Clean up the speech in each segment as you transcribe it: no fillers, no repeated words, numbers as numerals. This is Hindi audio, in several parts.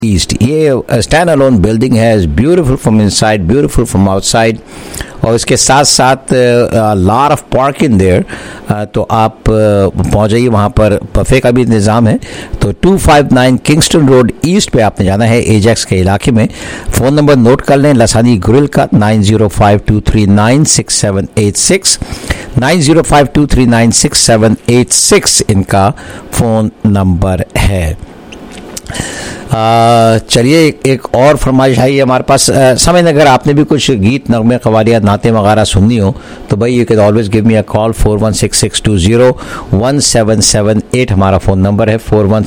ईस्ट। ये स्टैंड अलोन बिल्डिंग है, beautiful from inside, beautiful from outside, और इसके साथ साथ लॉट ऑफ पार्किंग देयर। तो आप पहुंच जाइए, वहाँ पर बफे का भी इंतज़ाम है। तो 259 किंगस्टन रोड ईस्ट पे आपने जाना है, एजेक्स के इलाके में। फ़ोन नंबर नोट कर लें, लसानी ग्रिल का 9052396786, 9052396786 इनका फ़ोन नंबर है। चलिए एक और फरमाइश आई है हमारे पास। समझ अगर आपने भी कुछ गीत, नगमे, कवालियाँ, नाते वगैरह सुननी हो तो भाई you can always give me a call. 4166201778 हमारा फ़ोन नंबर है,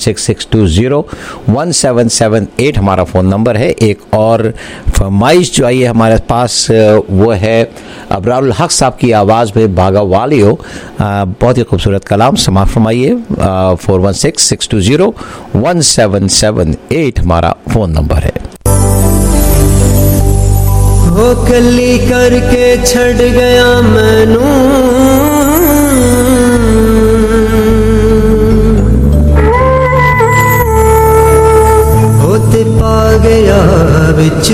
4166201778 हमारा फ़ोन नंबर है। एक और फरमाइश जो आई है हमारे पास वो है अबरारुल हक साहब की आवाज़ में भागा वालियो, बहुत ही खूबसूरत कलाम समाप्त फरमाइए। 4166201778 हमारा फ़ोन नंबर है। हो कली करके छड़ गया मैनू, होते पा गया विच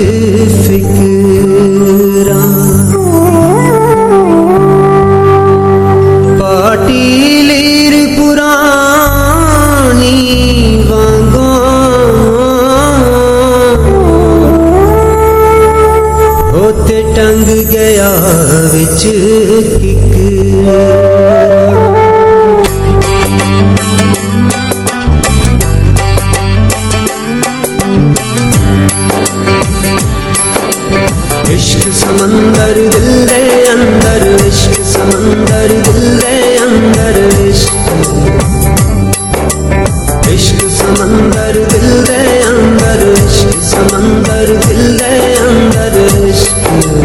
फिकरा, पाटी लीर पुरानी वांगो होते टंग गया विच किकरा। इश्क समंदर दिल दे अंदर, इश्क समंदर दिल दे अंदर, इश्क समंदर दिल दे अंदर, इश्क समंदर दिल दे अंदर, इश्क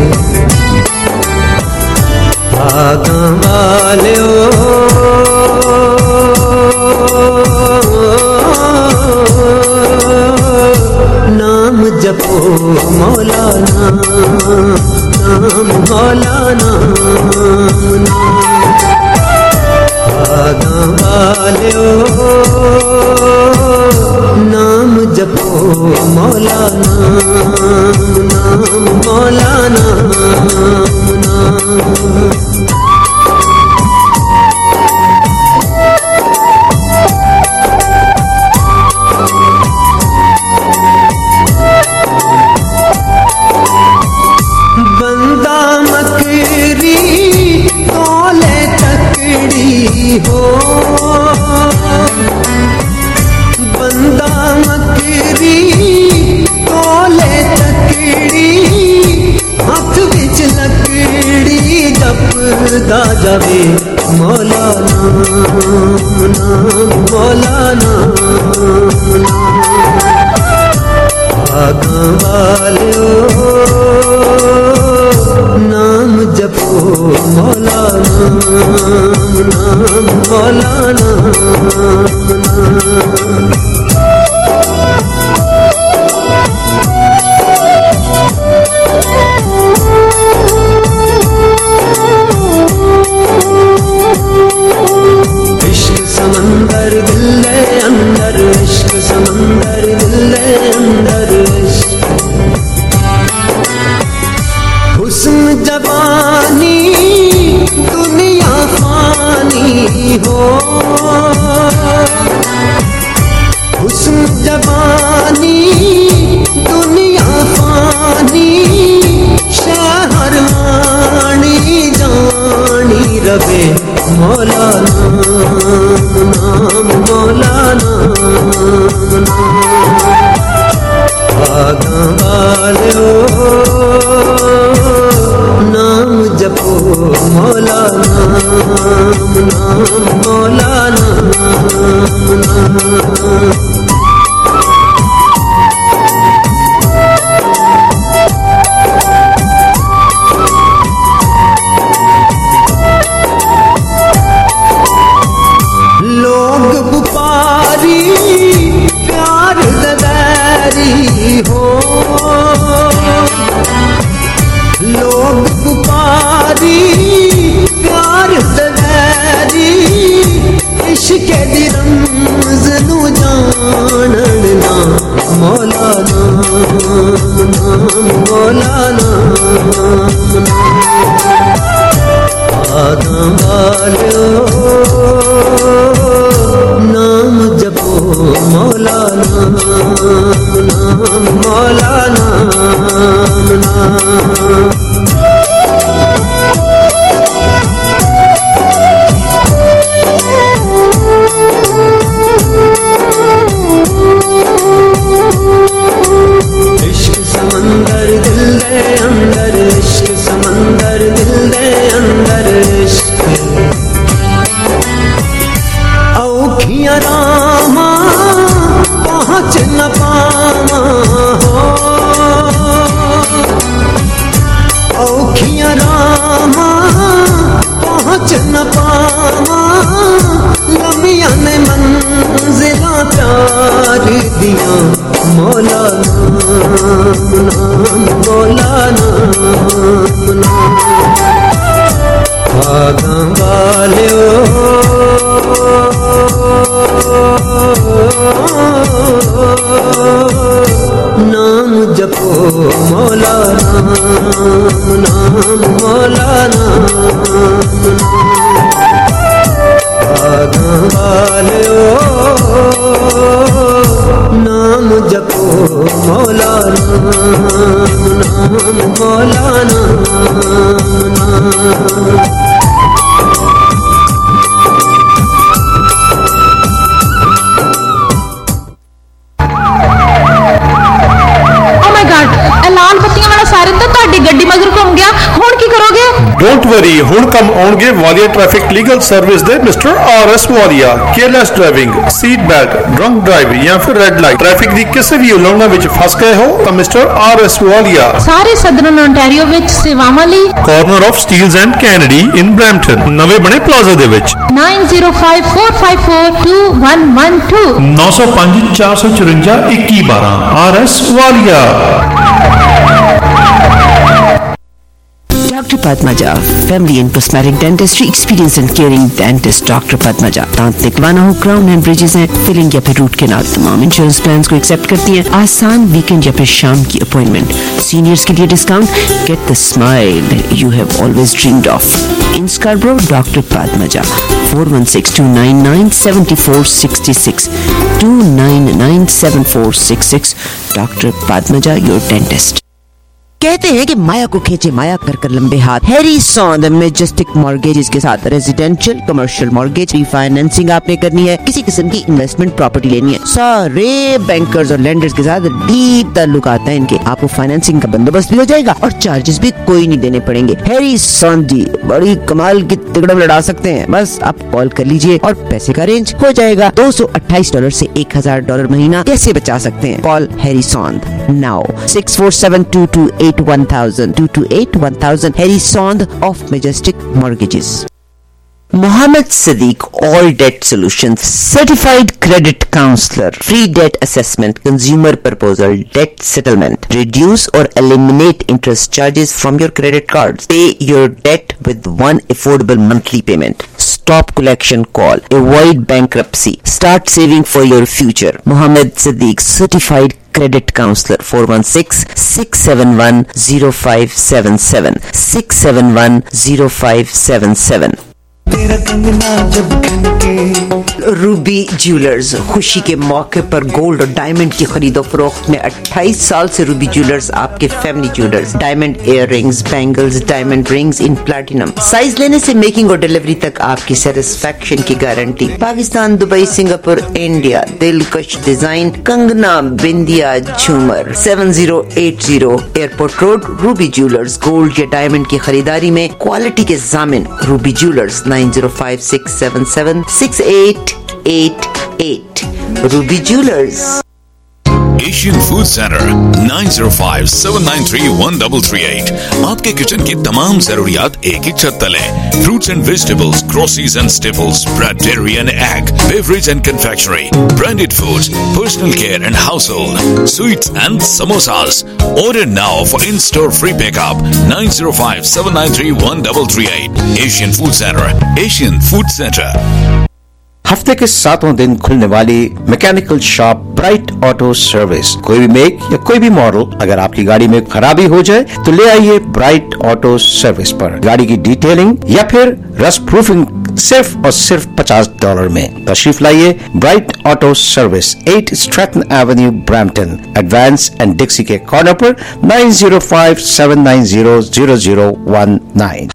भागा वालियो नाम जपो मौलाना, नाम मौलाना, भागा वालियो नाम जपो मौलाना, नाम मौलाना, बंदा मकरी तोले तकड़ी हो, बंदा मकरी तोले तकड़ी, हाथ विच लकड़ी जपदा जावे मौलाना, नाम मौलाना, भागा वालियो नाम जपो मौलाना, नाम मौलाना, इश्क समंदर दिल दे अंदर, इश्क समंदर दिल दे अंदर, हुस्न जवानी दुनिया फानी हो, हुस्न जवानी दुनिया फानी, शहर आनी जानी रवे मौलाना, नाम मौलाना, भागा वालियो नाम जपो मौलाना, नाम मौलाना, लोग बुपारी प्यार ददैरी हो, लोग बुपारी प्यार ददैरी, इश्क दी रमज़ नू जानना मौला मौलाना आदम वालो नाम जपो मौलाना नाम मौलाना इश्क समंदर दिल दे अंदर इश्क समंदर दिल दे अंदर इश्क औखियां रामा पहुँच न पावा हो औखियां रामा पहुँच न पावा लम्बियां ने मंजिला प्यार दिया मौलाना मौलाना भागा वाले नाम जपो मौलाना नाम मौलाना भागा वाले नाम जपो मौलाना नाम मौलाना लाल बत्तियां वाला सायरन तो ਤੁਹਾਡੀ ਗੱਡੀ ਮਗਰ ਘੁੰਮ ਗਿਆ ਹੁਣ ਕੀ ਕਰੋਗੇ डोंट वरी हुण कम आउणगे वालिया ट्रैफिक लीगल सर्विस दे mister RS Walia careless driving seat belt drunk drive या फिर रेड लाइट ट्रैफिक दी किसी भी उल्लंघना विच फस गए हो तो मिस्टर RS वालिया सारे सदਰਨ ओंटारियो विच सेवावां ਲਈ corner of Steeles and Kennedy in Brampton नवे बने प्लाजा दे विच 9054542112 905 454 2112 RS Walia. Dr. Padmaja, family and cosmetic dentistry, experienced and caring dentist Dr. Padmaja। दांत निकलवाना हो, क्राउन एंड ब्रिजेस हैं, फिलिंग या फिर रूट कैनाल, तमाम इंश्योरेंस प्लान्स को एक्सेप्ट करती हैं। आसान वीकेंड या फिर शाम की अपॉइंटमेंट, सीनियर्स के लिए discount, get the smile you have always dreamed of. In Scarborough doctor Padmaja 416-299-7466 299-7466 doctor Padmaja your dentist. कहते हैं कि माया को खींचे माया कर कर लंबे हाथ। Harry Sond the Majestic Mortgages के साथ रेजिडेंशियल कमर्शियल मॉर्गेज रीफाइनेंसिंग आपने करनी है, किसी किस्म की इन्वेस्टमेंट प्रॉपर्टी लेनी है, सारे बैंकर्स और लेंडर्स के साथ डीप ताल्लुक आता है इनके। आपको फाइनेंसिंग का बंदोबस्त भी हो जाएगा और चार्जेस भी कोई नहीं देने पड़ेंगे। हैरी सॉन जी बड़ी कमाल की तिकड़म लड़ा सकते हैं, बस आप कॉल कर लीजिए और पैसे का अरेंज हो जाएगा। $228 से $1000 महीना कैसे बचा सकते हैं? Call Harry Sond now 647-228-1000 Harry Sond of Majestic Mortgages। Mohammed Sadiq All Debt Solutions Certified Credit Counselor, Free Debt Assessment, Consumer Proposal, Debt Settlement, Reduce or Eliminate Interest Charges from your credit cards, Pay your debt with one affordable monthly payment, Stop collection call, Avoid bankruptcy, Start saving for your future। Mohammed Sadiq Certified Credit Counselor 416-671-0577 671-0577। Ruby Jewellers खुशी के मौके पर गोल्ड और डायमंड की खरीदो फरोख्त में 28 साल से रूबी ज्वेलर्स आपके family jewellers. Diamond ear rings, bangles, diamond rings in platinum, size लेने से मेकिंग और डिलीवरी तक आपकी सेटिस्फेक्शन की guarantee. Pakistan, Dubai, Singapore, India, दिलकश डिजाइन, कंगना, बिंदिया, झूमर। 7080 airport road, Ruby Jewellers. Gold या डायमंड की खरीदारी में क्वालिटी के जामिन Ruby Jewellers. 9056776888 Ruby Jewellers. Asian food centre 9057931338 आपके किचन की तमाम जरूरियात एक ही छत तले। Fruits and vegetables, groceries and staples, bread, dairy and egg, beverage and confectionery, branded foods, personal care and household, sweets and samosas. Order now for in-store free pickup 9057931338 Asian Food Center, Asian Food Center। हफ्ते के 7 दिन खुलने वाली mechanical shop Bright Auto Service. कोई भी मेक या कोई भी मॉडल अगर आपकी गाड़ी में खराबी हो जाए तो ले आइए ब्राइट ऑटो सर्विस पर। गाड़ी की डिटेलिंग या फिर रस्ट प्रूफिंग सिर्फ और सिर्फ $50 में। तशरीफ लाइए Bright Auto Service, 8 Stratton Avenue, Brampton. Advance and Dixie के कॉर्नर पर 9057900019।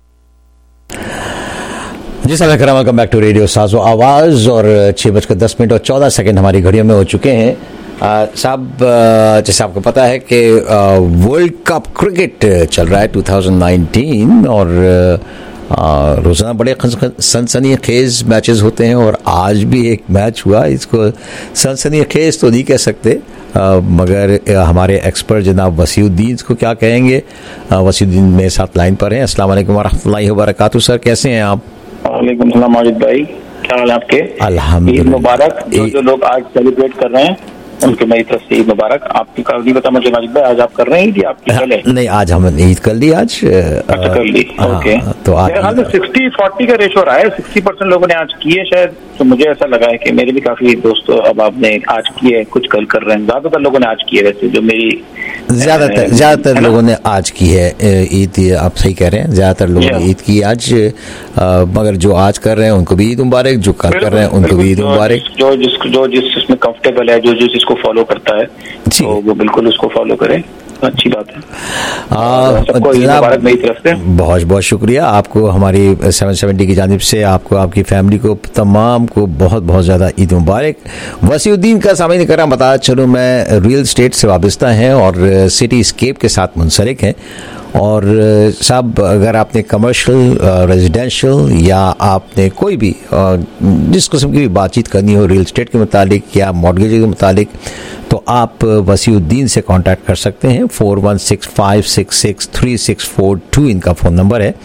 जी साहब, welcome back to radio साज़ो Awaz. और 6:10 और 14 हमारी घड़ियों में हो चुके हैं। साहब, जैसे आपको पता है कि वर्ल्ड कप क्रिकेट चल रहा है 2019 और रोज़ाना बड़े सनसनीखेज मैचेस होते हैं और आज भी एक मैच हुआ। इसको सनसनीखेज तो नहीं कह सकते, मगर हमारे एक्सपर्ट जनाब वसीउद्दीन को क्या कहेंगे। वसीउद्दीन मेरे साथ लाइन पर हैं। अस्सलाम वालेकुम वरहमतुल्लाहि वबरकातुहू। सर, कैसे हैं आप? वालेकुम सलाम माजिद भाई, क्या हाल है आपके? अल्हम्दुलिल्लाह। ईद मुबारक। जो लोग आज सेलिब्रेट कर रहे हैं उनके मेरी तरफ से ईद मुबारक। आपकी का नहीं पता मुझे माजिद भाई, आज आप कर रहे हैं ईद या आपकी कल है? नहीं, आज हमने ईद कर ली। आज अच्छा कर ली, ओके। तो आज 60-40 का रेशो रहा है। 60% लोगों ने आज किए शायद, तो मुझे ऐसा लगा है कि मेरे भी काफी दोस्तों अब आपने आज किए, कुछ कल कर रहे हैं। ज्यादातर लोगों ने आज किए, वैसे जो मेरी ज्यादातर लोगों ने आज की है ईद। आप सही कह रहे हैं, ज्यादातर लोगों ने ईद की आज। मगर जो आज कर रहे हैं उनको भी ईद मुबारक, जो कल कर रहे हैं उनको भी ईद मुबारक। जो जिसमें कंफर्टेबल है, जो जिसको फॉलो करता है तो वो बिल्कुल उसको फॉलो करे, अच्छी बात है। सबको ईद मुबारक मेरी तरफ से। बहुत बहुत शुक्रिया आपको, हमारी 770 की जानिब से आपको, आपकी फैमिली को, तमाम को बहुत बहुत ज़्यादा ईद मुबारक। वसीउद्दीन का सामने कर बता चलूँ, मैं रियल स्टेट से वाबस्ता हैं और सिटी स्केप के साथ मुंसलिक हैं। और साहब, अगर आपने कमर्शियल, रेजिडेंशियल या आपने कोई भी जिस किस्म की भी बातचीत करनी हो रियल एस्टेट के मुतालिक या मॉर्गेज के मुतालिक, तो आप वसीउद्दीन से कांटेक्ट कर सकते हैं। 4165663642 इनका फ़ोन नंबर है।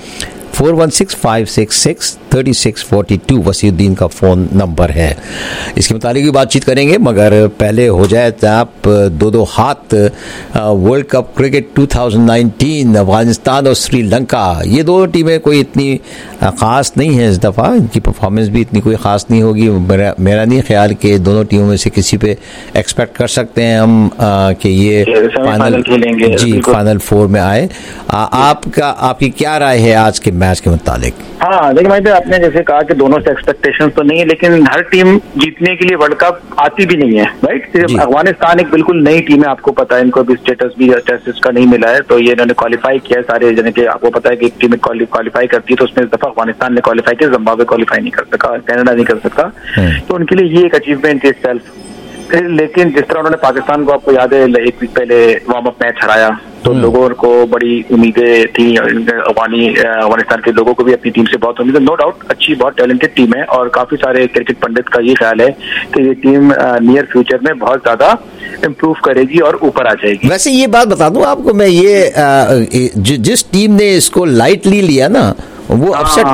4165663642 वसीउद्दीन का फ़ोन नंबर है। इसके मुतालिक भी बातचीत करेंगे, मगर पहले हो जाए तो आप दो हाथ वर्ल्ड कप क्रिकेट 2019 अफगानिस्तान और श्रीलंका, ये दो टीमें कोई इतनी ख़ास नहीं है इस दफ़ा। इनकी परफॉर्मेंस भी इतनी कोई ख़ास नहीं होगी। मेरा नहीं ख्याल कि दोनों टीमों में से किसी पे एक्सपेक्ट कर सकते हैं हम कि ये फाइनल खेलेंगे, जी फाइनल 4 में आए। आपकी क्या राय है आज के मैच के मुतालिक? हाँ देखिए भाई, आपने जैसे कहा कि दोनों से एक्सपेक्टेशंस तो नहीं है, लेकिन हर टीम जीतने के लिए वर्ल्ड कप आती भी नहीं है, राइट। सिर्फ अफगानिस्तान एक बिल्कुल नई टीम है, आपको पता है, इनको भी स्टेटस भी टेस्ट का नहीं मिला है, तो ये इन्होंने क्वालिफाई किया है सारे जने के। आपको पता है कि एक टीम क्वालिफाई करती है तो उसमें इस दफा अफगानिस्तान ने क्वालिफाई किया, जिम्बाब्वे क्वालिफाई नहीं कर सका, कनाडा नहीं कर सका, तो उनके लिए ये एक अचीवमेंट है सेल्फ। लेकिन जिस तरह उन्होंने पाकिस्तान को, आपको याद है, एक वीक पहले वार्म अप मैच हराया, तो लोगों को बड़ी उम्मीदें थी। अफगानिस्तान के लोगों को भी अपनी टीम से बहुत उम्मीद है। नो डाउट अच्छी, बहुत टैलेंटेड टीम है और काफी सारे क्रिकेट पंडित का ये ख्याल है कि ये टीम नियर फ्यूचर में बहुत ज्यादा इम्प्रूव करेगी और ऊपर आ जाएगी। वैसे ये बात बता दूं आपको मैं, ये जिस टीम ने इसको लाइटली लिया ना, वो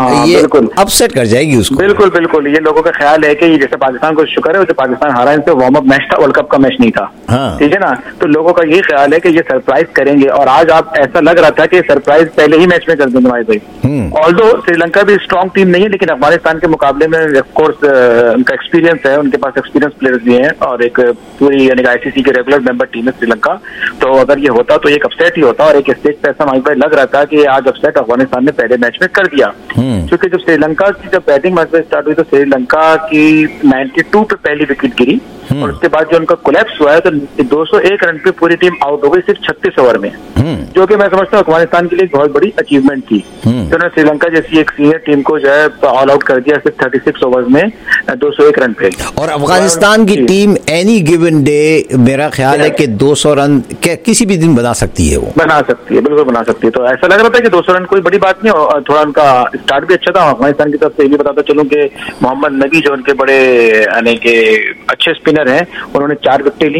अपसेट कर जाएगी उसको। बिल्कुल बिल्कुल, ये लोगों का ख्याल है कि जैसे पाकिस्तान को शुक्र है, जो पाकिस्तान हारा, इनसे वार्म अप मैच था, वर्ल्ड कप का मैच नहीं था, ठीक है ना। तो लोगों का ये ख्याल है कि ये सरप्राइज करेंगे, और आज आप ऐसा लग रहा था कि सरप्राइज पहले ही मैच में कर देंगे हमारे भाई। ऑल्दो श्रीलंका भी स्ट्रॉन्ग टीम नहीं है, लेकिन अफगानिस्तान के मुकाबले में ऑफकोर्स उनका एक्सपीरियंस है, उनके पास एक्सपीरियंस प्लेयर्स भी हैं और एक पूरी यानी ICC के रेगुलर मेंबर टीम है श्रीलंका। तो अगर ये होता तो एक अपसेट ही होता, और एक स्टेज पे ऐसा हमारे भाई लग रहा था कि आज अपसेट अफगानिस्तान ने पहले मैच में कर दिया। क्योंकि जब श्रीलंका की जब बैटिंग मैच स्टार्ट हुई तो श्रीलंका की 92 पे पहली विकेट गिरी, और उसके बाद जो उनका कोलैप्स हुआ है तो 201 रन पे पूरी टीम आउट हो गई सिर्फ 36 ओवर में, जो कि मैं समझता हूँ अफगानिस्तान के लिए बहुत बड़ी अचीवमेंट थी। तो उन्होंने श्रीलंका जैसी एक सीनियर टीम को जो है ऑल आउट कर दिया सिर्फ 36 ओवर में 201 रन पे। और अफगानिस्तान की टीम एनी गिवन डे मेरा ख्याल है कि 200 रन किसी भी दिन बना सकती है, वो बना सकती है, बिल्कुल बना सकती है। तो ऐसा लग रहा था कि 200 रन कोई बड़ी बात नहीं, और थोड़ा उनका स्टार्ट भी अच्छा था अफगानिस्तान की तरफ से। ये भी बताता चलूं कि मोहम्मद नबी जो उनके बड़े यानी के अच्छे स्पिनर हैं, उन्होंने 4 विकेटें ली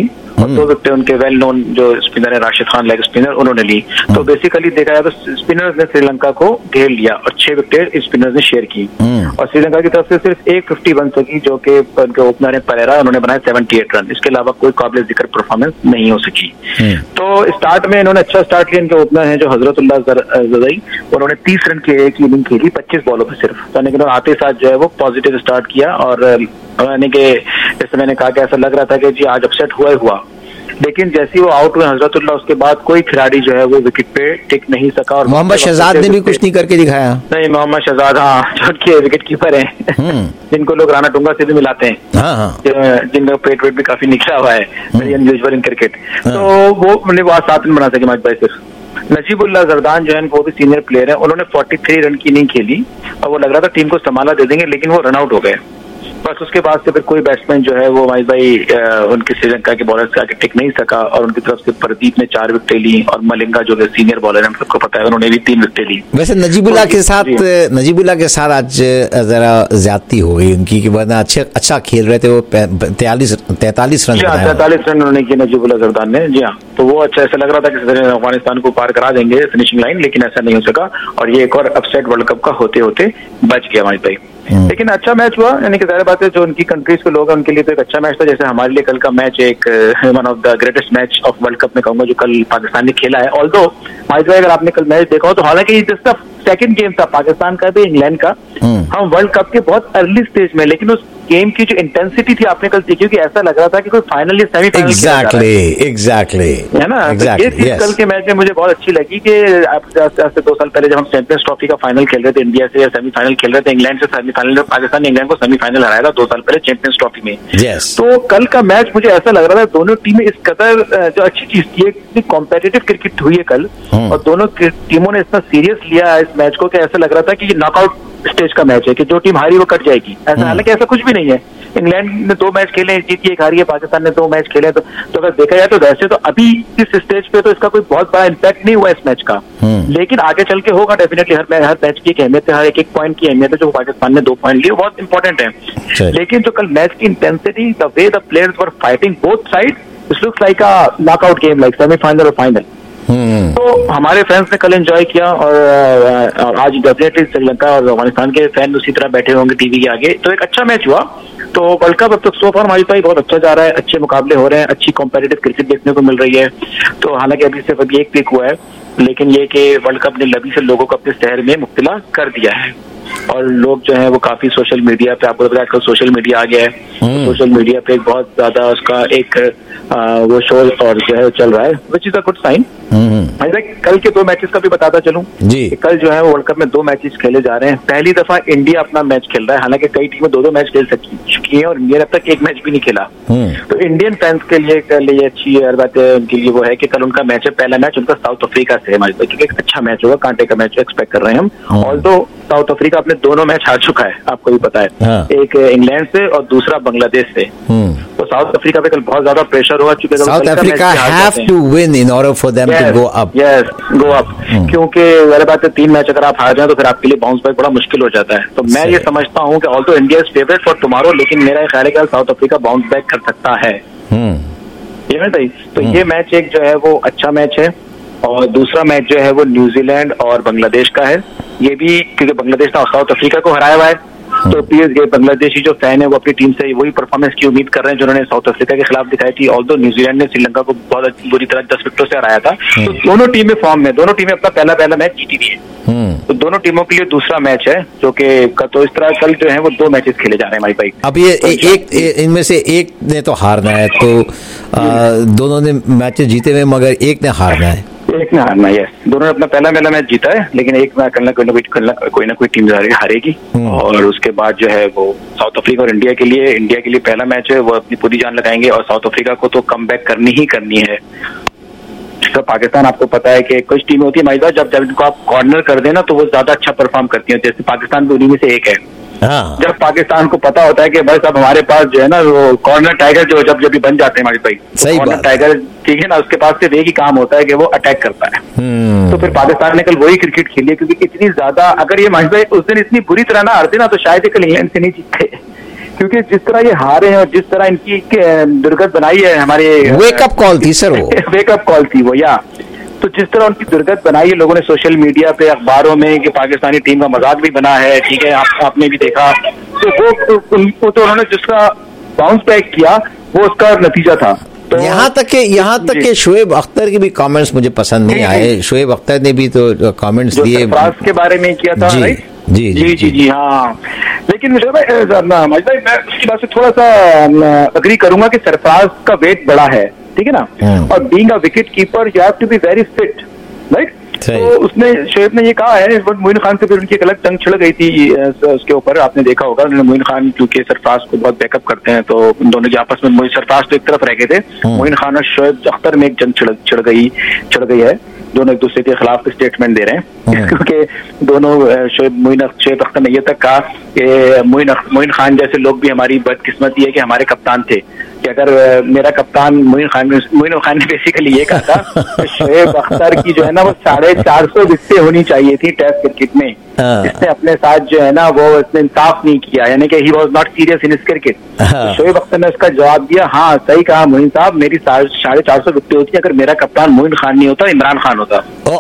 और 2 विकेटें उनके वेल नोन जो स्पिनर है राशिद खान लेग स्पिनर उन्होंने ली। तो बेसिकली देखा जाए तो स्पिनर्स ने श्रीलंका को घेर लिया और 6 विकेटें स्पिनर्स ने शेयर की और श्रीलंका की तरफ से सिर्फ एक 50 बन सकी जो कि उनके ओपनर है परेरा, उन्होंने बनाए 78 रन। इसके अलावा कोई काबिल जिक्र परफॉर्मेंस नहीं हो सकी। तो स्टार्ट में इन्होंने अच्छा स्टार्ट किया। इनके ओपनर है जो हजरतुल्लाह ज़रई, उन्होंने 30 रन की एक इनिंग खेली 25 बॉलों पर सिर्फ। तो लेकिन आते साथ जो है वो पॉजिटिव स्टार्ट किया और यानी कि जैसे मैंने कहा कि ऐसा लग रहा था कि जी आज अपसेट हुआ, लेकिन जैसे वो आउट हुए हजरतुल्लाह उसके बाद कोई खिलाड़ी जो है वो विकेट पे टिक नहीं सका। और मोहम्मद शहजाद ने भी कुछ नहीं करके दिखाया। नहीं, मोहम्मद शहजाद जो के विकेट कीपर है जिनको लोग राणा टूंगा से भी मिलाते हैं, जिनका पेट वेट भी काफी निकला हुआ है, वेरी अनयूजुअल इन क्रिकेट। तो वो आज 7 रन बना सके मैच भाई सिर्फ। नजीबुल्लाह जरदान जो है वो भी सीनियर प्लेयर है, उन्होंने 43 रन की इनिंग खेली और वो लग रहा था टीम को संभाला दे देंगे, लेकिन वो रन आउट हो गए। बस उसके बाद से फिर कोई बैट्समैन जो है वो माइज भाई उनके श्रीलंका के बॉलर से आके टिक नहीं सका और उनकी तरफ से प्रदीप ने 4 विकेटें ली और मलिंगा जो सीनियर बॉलर है हम सबको पता है उन्होंने भी 3 विकेटें ली। वैसे नजीबुल्लाह के साथ आज जरा ज्यादती हो गई उनकी कि वरना अच्छा खेल रहे थे वो 43 रन 43 रन उन्होंने किए नजीबुल्लाह जरदान ने। जी हाँ, तो वो अच्छा ऐसा लग रहा था कि अफगानिस्तान को पार करा देंगे फिनिशिंग लाइन, लेकिन ऐसा नहीं हो सका और ये एक और अपसेट वर्ल्ड कप का होते होते बच गया हमारे भाई। लेकिन अच्छा मैच हुआ, यानी कि जाहिर बात है जो उनकी कंट्रीज के लोग हैं उनके लिए तो एक अच्छा मैच था। जैसे हमारे लिए कल का मैच एक one of the greatest match of world cup में कहूंगा जो कल पाकिस्तान ने खेला है। ऑल्दो माइज भाई अगर आपने कल मैच देखा हो तो हालांकि जस्ट द सेकंड गेम था पाकिस्तान का भी इंग्लैंड का, हम वर्ल्ड कप के बहुत अर्ली स्टेज में, लेकिन उस गेम की जो इंटेंसिटी थी आपने कल देखी कि ऐसा लग रहा था कि कोई फाइनल या सेमीफाइनल एग्जैक्टली है ना। ये चीज कल के मैच में मुझे बहुत अच्छी लगी कि आज से 2 साल पहले जब हम चैंपियंस ट्रॉफी का फाइनल खेल रहे थे इंडिया से या सेमीफाइनल खेल रहे थे इंग्लैंड से सेमीफाइनल, पाकिस्तान ने इंग्लैंड को सेमीफाइनल हराया था 2 साल पहले चैंपियंस ट्रॉफी में। तो कल का मैच मुझे ऐसा लग रहा था दोनों टीमें इस कदर जो अच्छी चीज थी, इतनी कॉम्पिटिटिव क्रिकेट हुई है कल और दोनों टीमों ने इतना सीरियस लिया इस मैच को कि ऐसा लग रहा था कि ये नॉकआउट स्टेज का मैच है कि जो टीम हारी वो कट जाएगी। ऐसा हालांकि ऐसा कुछ भी नहीं है। इंग्लैंड ने 2 मैच खेले, जीती, एक हारी है, पाकिस्तान ने 2 मैच खेले। तो अगर देखा जाए तो वैसे तो अभी इस स्टेज पे तो इसका कोई बहुत बड़ा इम्पैक्ट नहीं हुआ इस मैच का, लेकिन आगे चल के होगा डेफिनेटली। हर मैच की एक अहमियत है, हर एक पॉइंट की अहमियत है। जो पाकिस्तान ने 2 पॉइंट लिए बहुत इंपॉर्टेंट है, लेकिन जो कल मैच की intensity, the way the players were fighting both side, it looks like a knockout game, like semifinal और फाइनल। तो हमारे फैंस ने कल एंजॉय किया और आज डेफिनेटली श्रीलंका और अफगानिस्तान के फैन उसी तरह बैठे होंगे टीवी के आगे। तो एक अच्छा मैच हुआ। तो वर्ल्ड कप अब तक सो फार हमारी बहुत अच्छा जा रहा है, अच्छे मुकाबले हो रहे हैं, अच्छी कॉम्पिटिटिव क्रिकेट देखने को मिल रही है। तो हालांकि अभी सिर्फ अभी एक पीक हुआ है, लेकिन ये कि वर्ल्ड कप ने लबी से लोगों को अपने शहर में मुब्तला कर दिया है और लोग जो है वो काफी सोशल मीडिया पे, आपको पता है आजकल सोशल मीडिया आ गया है, तो सोशल मीडिया पे बहुत ज्यादा उसका एक वो शो और जो है चल रहा है, which is a good sign. कल के 2 मैचेस का भी बताता चलूं जी। कल जो है वो वर्ल्ड कप में 2 मैचेस खेले जा रहे हैं। पहली दफा इंडिया अपना मैच खेल रहा है, हालांकि कई टीमें 2-2 मैच खेल चुकी है और इंडिया ने अब तक 1 मैच भी नहीं खेला। तो इंडियन फैंस के लिए कल ये अच्छी बात है उनके लिए वो है कि कल उनका मैच है, पहला मैच उनका साउथ अफ्रीका से है हमारे पास, क्योंकि एक अच्छा मैच होगा, कांटे का मैच एक्सपेक्ट कर रहे हैं हम। ऑल्दो साउथ अफ्रीका अपने दोनों मैच हार चुका है, आपको भी पता है, एक इंग्लैंड से और दूसरा बांग्लादेश से। तो साउथ अफ्रीका पे कल बहुत ज्यादा प्रेशर होगा, चूंकि South Africa have to win in order for them to go up. Yes, go up, क्योंकि वही बात है 3 मैच अगर आप हार जाए तो फिर आपके लिए बाउंस बैक बड़ा मुश्किल हो जाता है। तो मैं ये समझता हूँ कि although India is favourite for tomorrow, लेकिन मेरा ख्याल है कि साउथ अफ्रीका बाउंस बैक कर सकता है। तो ये मैच एक जो है वो अच्छा मैच है और दूसरा मैच जो है वो न्यूजीलैंड और बांग्लादेश का है। ये भी क्योंकि बांग्लादेश ने साउथ अफ्रीका को हराया हुआ है, तो पीएसजे बांग्लादेशी जो फैन है वो अपनी टीम से वही परफॉर्मेंस की उम्मीद कर रहे हैं जो उन्होंने साउथ अफ्रीका के खिलाफ दिखाई थी। ऑल्दो न्यूजीलैंड ने श्रीलंका को बहुत बुरी तरह 10 विकेटों से हराया था। तो दोनों टीमें फॉर्म में, दोनों टीमें अपना पहला मैच जीती भी है। तो दोनों टीमों के लिए दूसरा मैच है जो कि तो इस तरह कल जो है वो 2 मैचेस खेले जा रहे हैं हमारी भाई। अब ये एक इनमें से एक ने तो हारना है, तो दोनों ने मैचेस जीते हुए मगर एक ने हारना है। एक ने हारना है, दोनों ने अपना पहला मैच जीता है, लेकिन एक में कोई ना कोई टीम हारेगी। और उसके बाद जो है वो साउथ अफ्रीका और इंडिया के लिए पहला मैच है, वो अपनी पूरी जान लगाएंगे और साउथ अफ्रीका को तो कम बैक करनी है। तो पाकिस्तान आपको पता है कि कुछ टीमें होती है माइदा जब इनको आप कॉर्नर कर देना तो वो ज्यादा अच्छा परफॉर्म करती है, जैसे पाकिस्तान भी उन्हीं में से एक है। जब पाकिस्तान को पता होता है कि बस अब हमारे पास जो है ना वो कॉर्नर टाइगर जो जब भी बन जाते हैं हमारे भाई, कॉर्नर टाइगर ठीक है ना, उसके पास से एक ही काम होता है कि वो अटैक करता है। तो फिर पाकिस्तान ने कल वही क्रिकेट खेली है, क्योंकि इतनी ज्यादा अगर ये माहिर भाई उस दिन इतनी बुरी तरह ना हारते ना तो शायद कल इंग्लैंड से नहीं जीतते, क्योंकि जिस तरह ये हारे हैं और जिस तरह इनकी दुर्गत बनाई है हमारे, वेकअप कॉल थी सर वो वेकअप कॉल थी वो, या तो जिस तरह उनकी दुर्गत बनाई है लोगों ने सोशल मीडिया पे, अखबारों में, कि पाकिस्तानी टीम का मजाक भी बना है, ठीक है, आपने भी देखा, तो वो तो उन्होंने जिसका बाउंस बैक किया वो उसका नतीजा था। तो यहाँ तक के शोएब अख्तर के भी कमेंट्स मुझे पसंद नहीं आए। शोएब अख्तर ने भी तो कमेंट्स दिए सरफराज के बारे में किया था, राइट? जी हाँ। लेकिन मुझे भाई मैं उसकी बात से थोड़ा सा अग्री करूंगा कि सरफराज का वेट बड़ा है, ठीक है ना, और being a wicket keeper you have to be very fit, right? तो उसने, शोएब ने ये कहा है, मोइन खान से फिर उनकी एक अलग टंग छिड़ गई थी उसके ऊपर, आपने देखा होगा। मोइन खान क्योंकि सरफराज को बहुत बैकअप करते हैं तो उन दोनों के आपस में, सरफराज तो एक तरफ रह गए थे, मोइन खान और शोएब अख्तर में एक जंग छिड़ गई है। दोनों एक दूसरे के खिलाफ स्टेटमेंट दे रहे हैं क्योंकि दोनों शोएब अख्तर ने ये तक कहा कि मोइन खान जैसे लोग भी, हमारी बदकिस्मती है कि हमारे कप्तान थे, कि अगर मेरा कप्तान मोइन खान ने बेसिकली ये कहा था कि शोएब अख्तर की जो है ना वो 450 विकेटें होनी चाहिए थी टेस्ट क्रिकेट में। इसने अपने साथ जो है ना वो इसने इंसाफ नहीं किया, यानी कि he was not serious in cricket. Shoaib Akhtar ने उसका जवाब दिया, हाँ सही कहा मोइन साहब, मेरी 450 विकेटें होती, अगर मेरा कप्तान मोइन खान नहीं होता इमरान खान होता।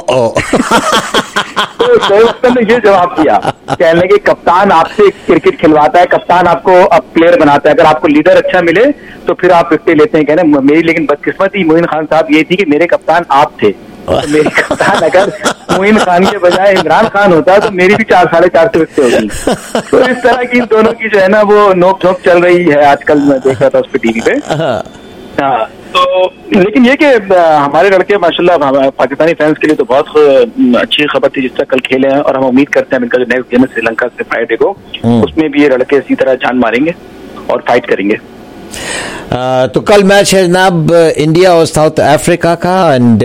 तो शोएब अख्तर ने ये जवाब दिया, कहने लगे कप्तान आपसे क्रिकेट खिलवाता है, कप्तान आपको प्लेयर बनाता है, अगर आपको लीडर अच्छा मिले तो फिर आप विकेट लेते हैं। कहने मेरी लेकिन बदकिस्मती मोइन खान साहब ये थी कि मेरे कप्तान आप थे, तो मेरी कप्तान अगर मोइन खान के बजाय इमरान खान होता तो मेरी भी 4-4.5 विकेटें होती। तो इस तरह की दोनों की जो है ना वो नोक झोंक चल रही है आजकल, मैं देख रहा था उस पर टीवी पे। हाँ, तो लेकिन ये कि हमारे लड़के माशाल्लाह पाकिस्तानी फैंस के लिए तो बहुत अच्छी खबर थी जिस तरह कल खेले हैं, और हम उम्मीद करते हैं इनका जो नेक्स्ट गेम है श्रीलंका से फाइट को, उसमें भी ये लड़के इसी तरह जान मारेंगे और फाइट करेंगे। तो कल मैच है जनाब इंडिया और साउथ अफ्रीका का, एंड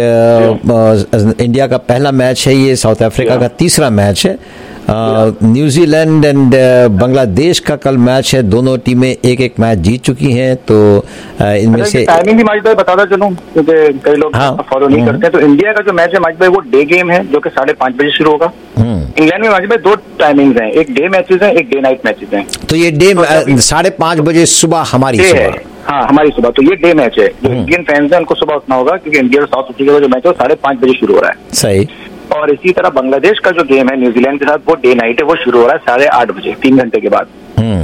इंडिया का पहला मैच है ये, साउथ अफ्रीका का तीसरा मैच है। न्यूजीलैंड एंड बांग्लादेश का कल मैच है, दोनों टीमें एक मैच जीत चुकी हैं। तो इनमें से टाइमिंग भी माजिद भाई बताता चलूं क्योंकि कई लोग फॉलो नहीं करते हैं। तो इंडिया का जो मैच है माजिद भाई वो डे गेम है जो कि 5:30 बजे शुरू होगा। इंग्लैंड में माजिद भाई 2 टाइमिंग्स हैं, एक डे मैचेस हैं, एक डे नाइट मैचेस हैं। तो ये डे 5:30 बजे सुबह हमारी सुबह, हाँ हमारी सुबह, तो ये डे मैच है। जो इंडियन फैंस हैं उनको सुबह उठना होगा क्योंकि इंडिया और साउथ अफ्रीका का जो मैच है वो 5:30 बजे शुरू हो रहा है। सही। और इसी तरह बांग्लादेश का जो गेम है न्यूजीलैंड के साथ वो डे नाइट है, वो शुरू हो रहा है 8:30 बजे, 3 घंटे के बाद।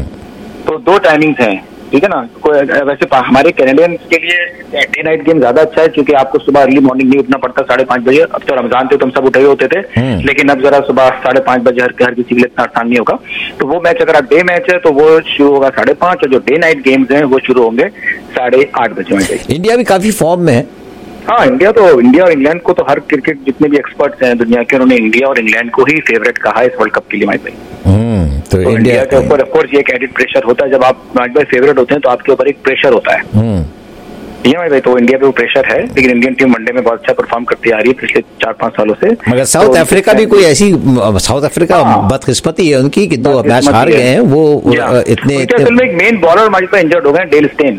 तो 2 टाइमिंग्स हैं, ठीक है ना। वैसे हमारे कैनेडियंस के लिए डे नाइट गेम ज्यादा अच्छा है क्योंकि आपको सुबह अर्ली मॉर्निंग नहीं उठना पड़ता 5:30 बजे। अब तो रमजान थे तो हम सब उठे होते थे, लेकिन अब जरा सुबह 5:30 बजे हर किसी के लिए इतना आसान नहीं होगा। तो वो मैच अगर डे मैच है तो वो शुरू होगा 5:30, और जो डे नाइट गेम्स हैं वो शुरू होंगे 8:30 बजे। इंडिया भी काफी फॉर्म में है। हाँ, इंडिया और इंग्लैंड को तो हर क्रिकेट जितने भी एक्सपर्ट्स हैं दुनिया के, उन्होंने इंडिया और इंग्लैंड को ही फेवरेट कहा है इस वर्ल्ड कप के लिए। माइक भाई तो इंडिया के ऊपर ऑफकोर्स ये एक एडिड प्रेशर होता है, जब आप माइक भाई फेवरेट होते हैं तो आपके ऊपर एक प्रेशर होता है। माइक भाई तो इंडिया पे वो प्रेशर है, लेकिन इंडियन टीम वनडे में बहुत अच्छा परफॉर्म करती आ रही है पिछले 4-5 सालों से। मगर साउथ अफ्रीका भी कोई ऐसी, साउथ अफ्रीका बदकिस्मती है उनकी कि 2 मैच हार गए हैं वो इतने। एक मेन बॉलर माइक भाई इंजर्ड हो गए, डेल स्टेन।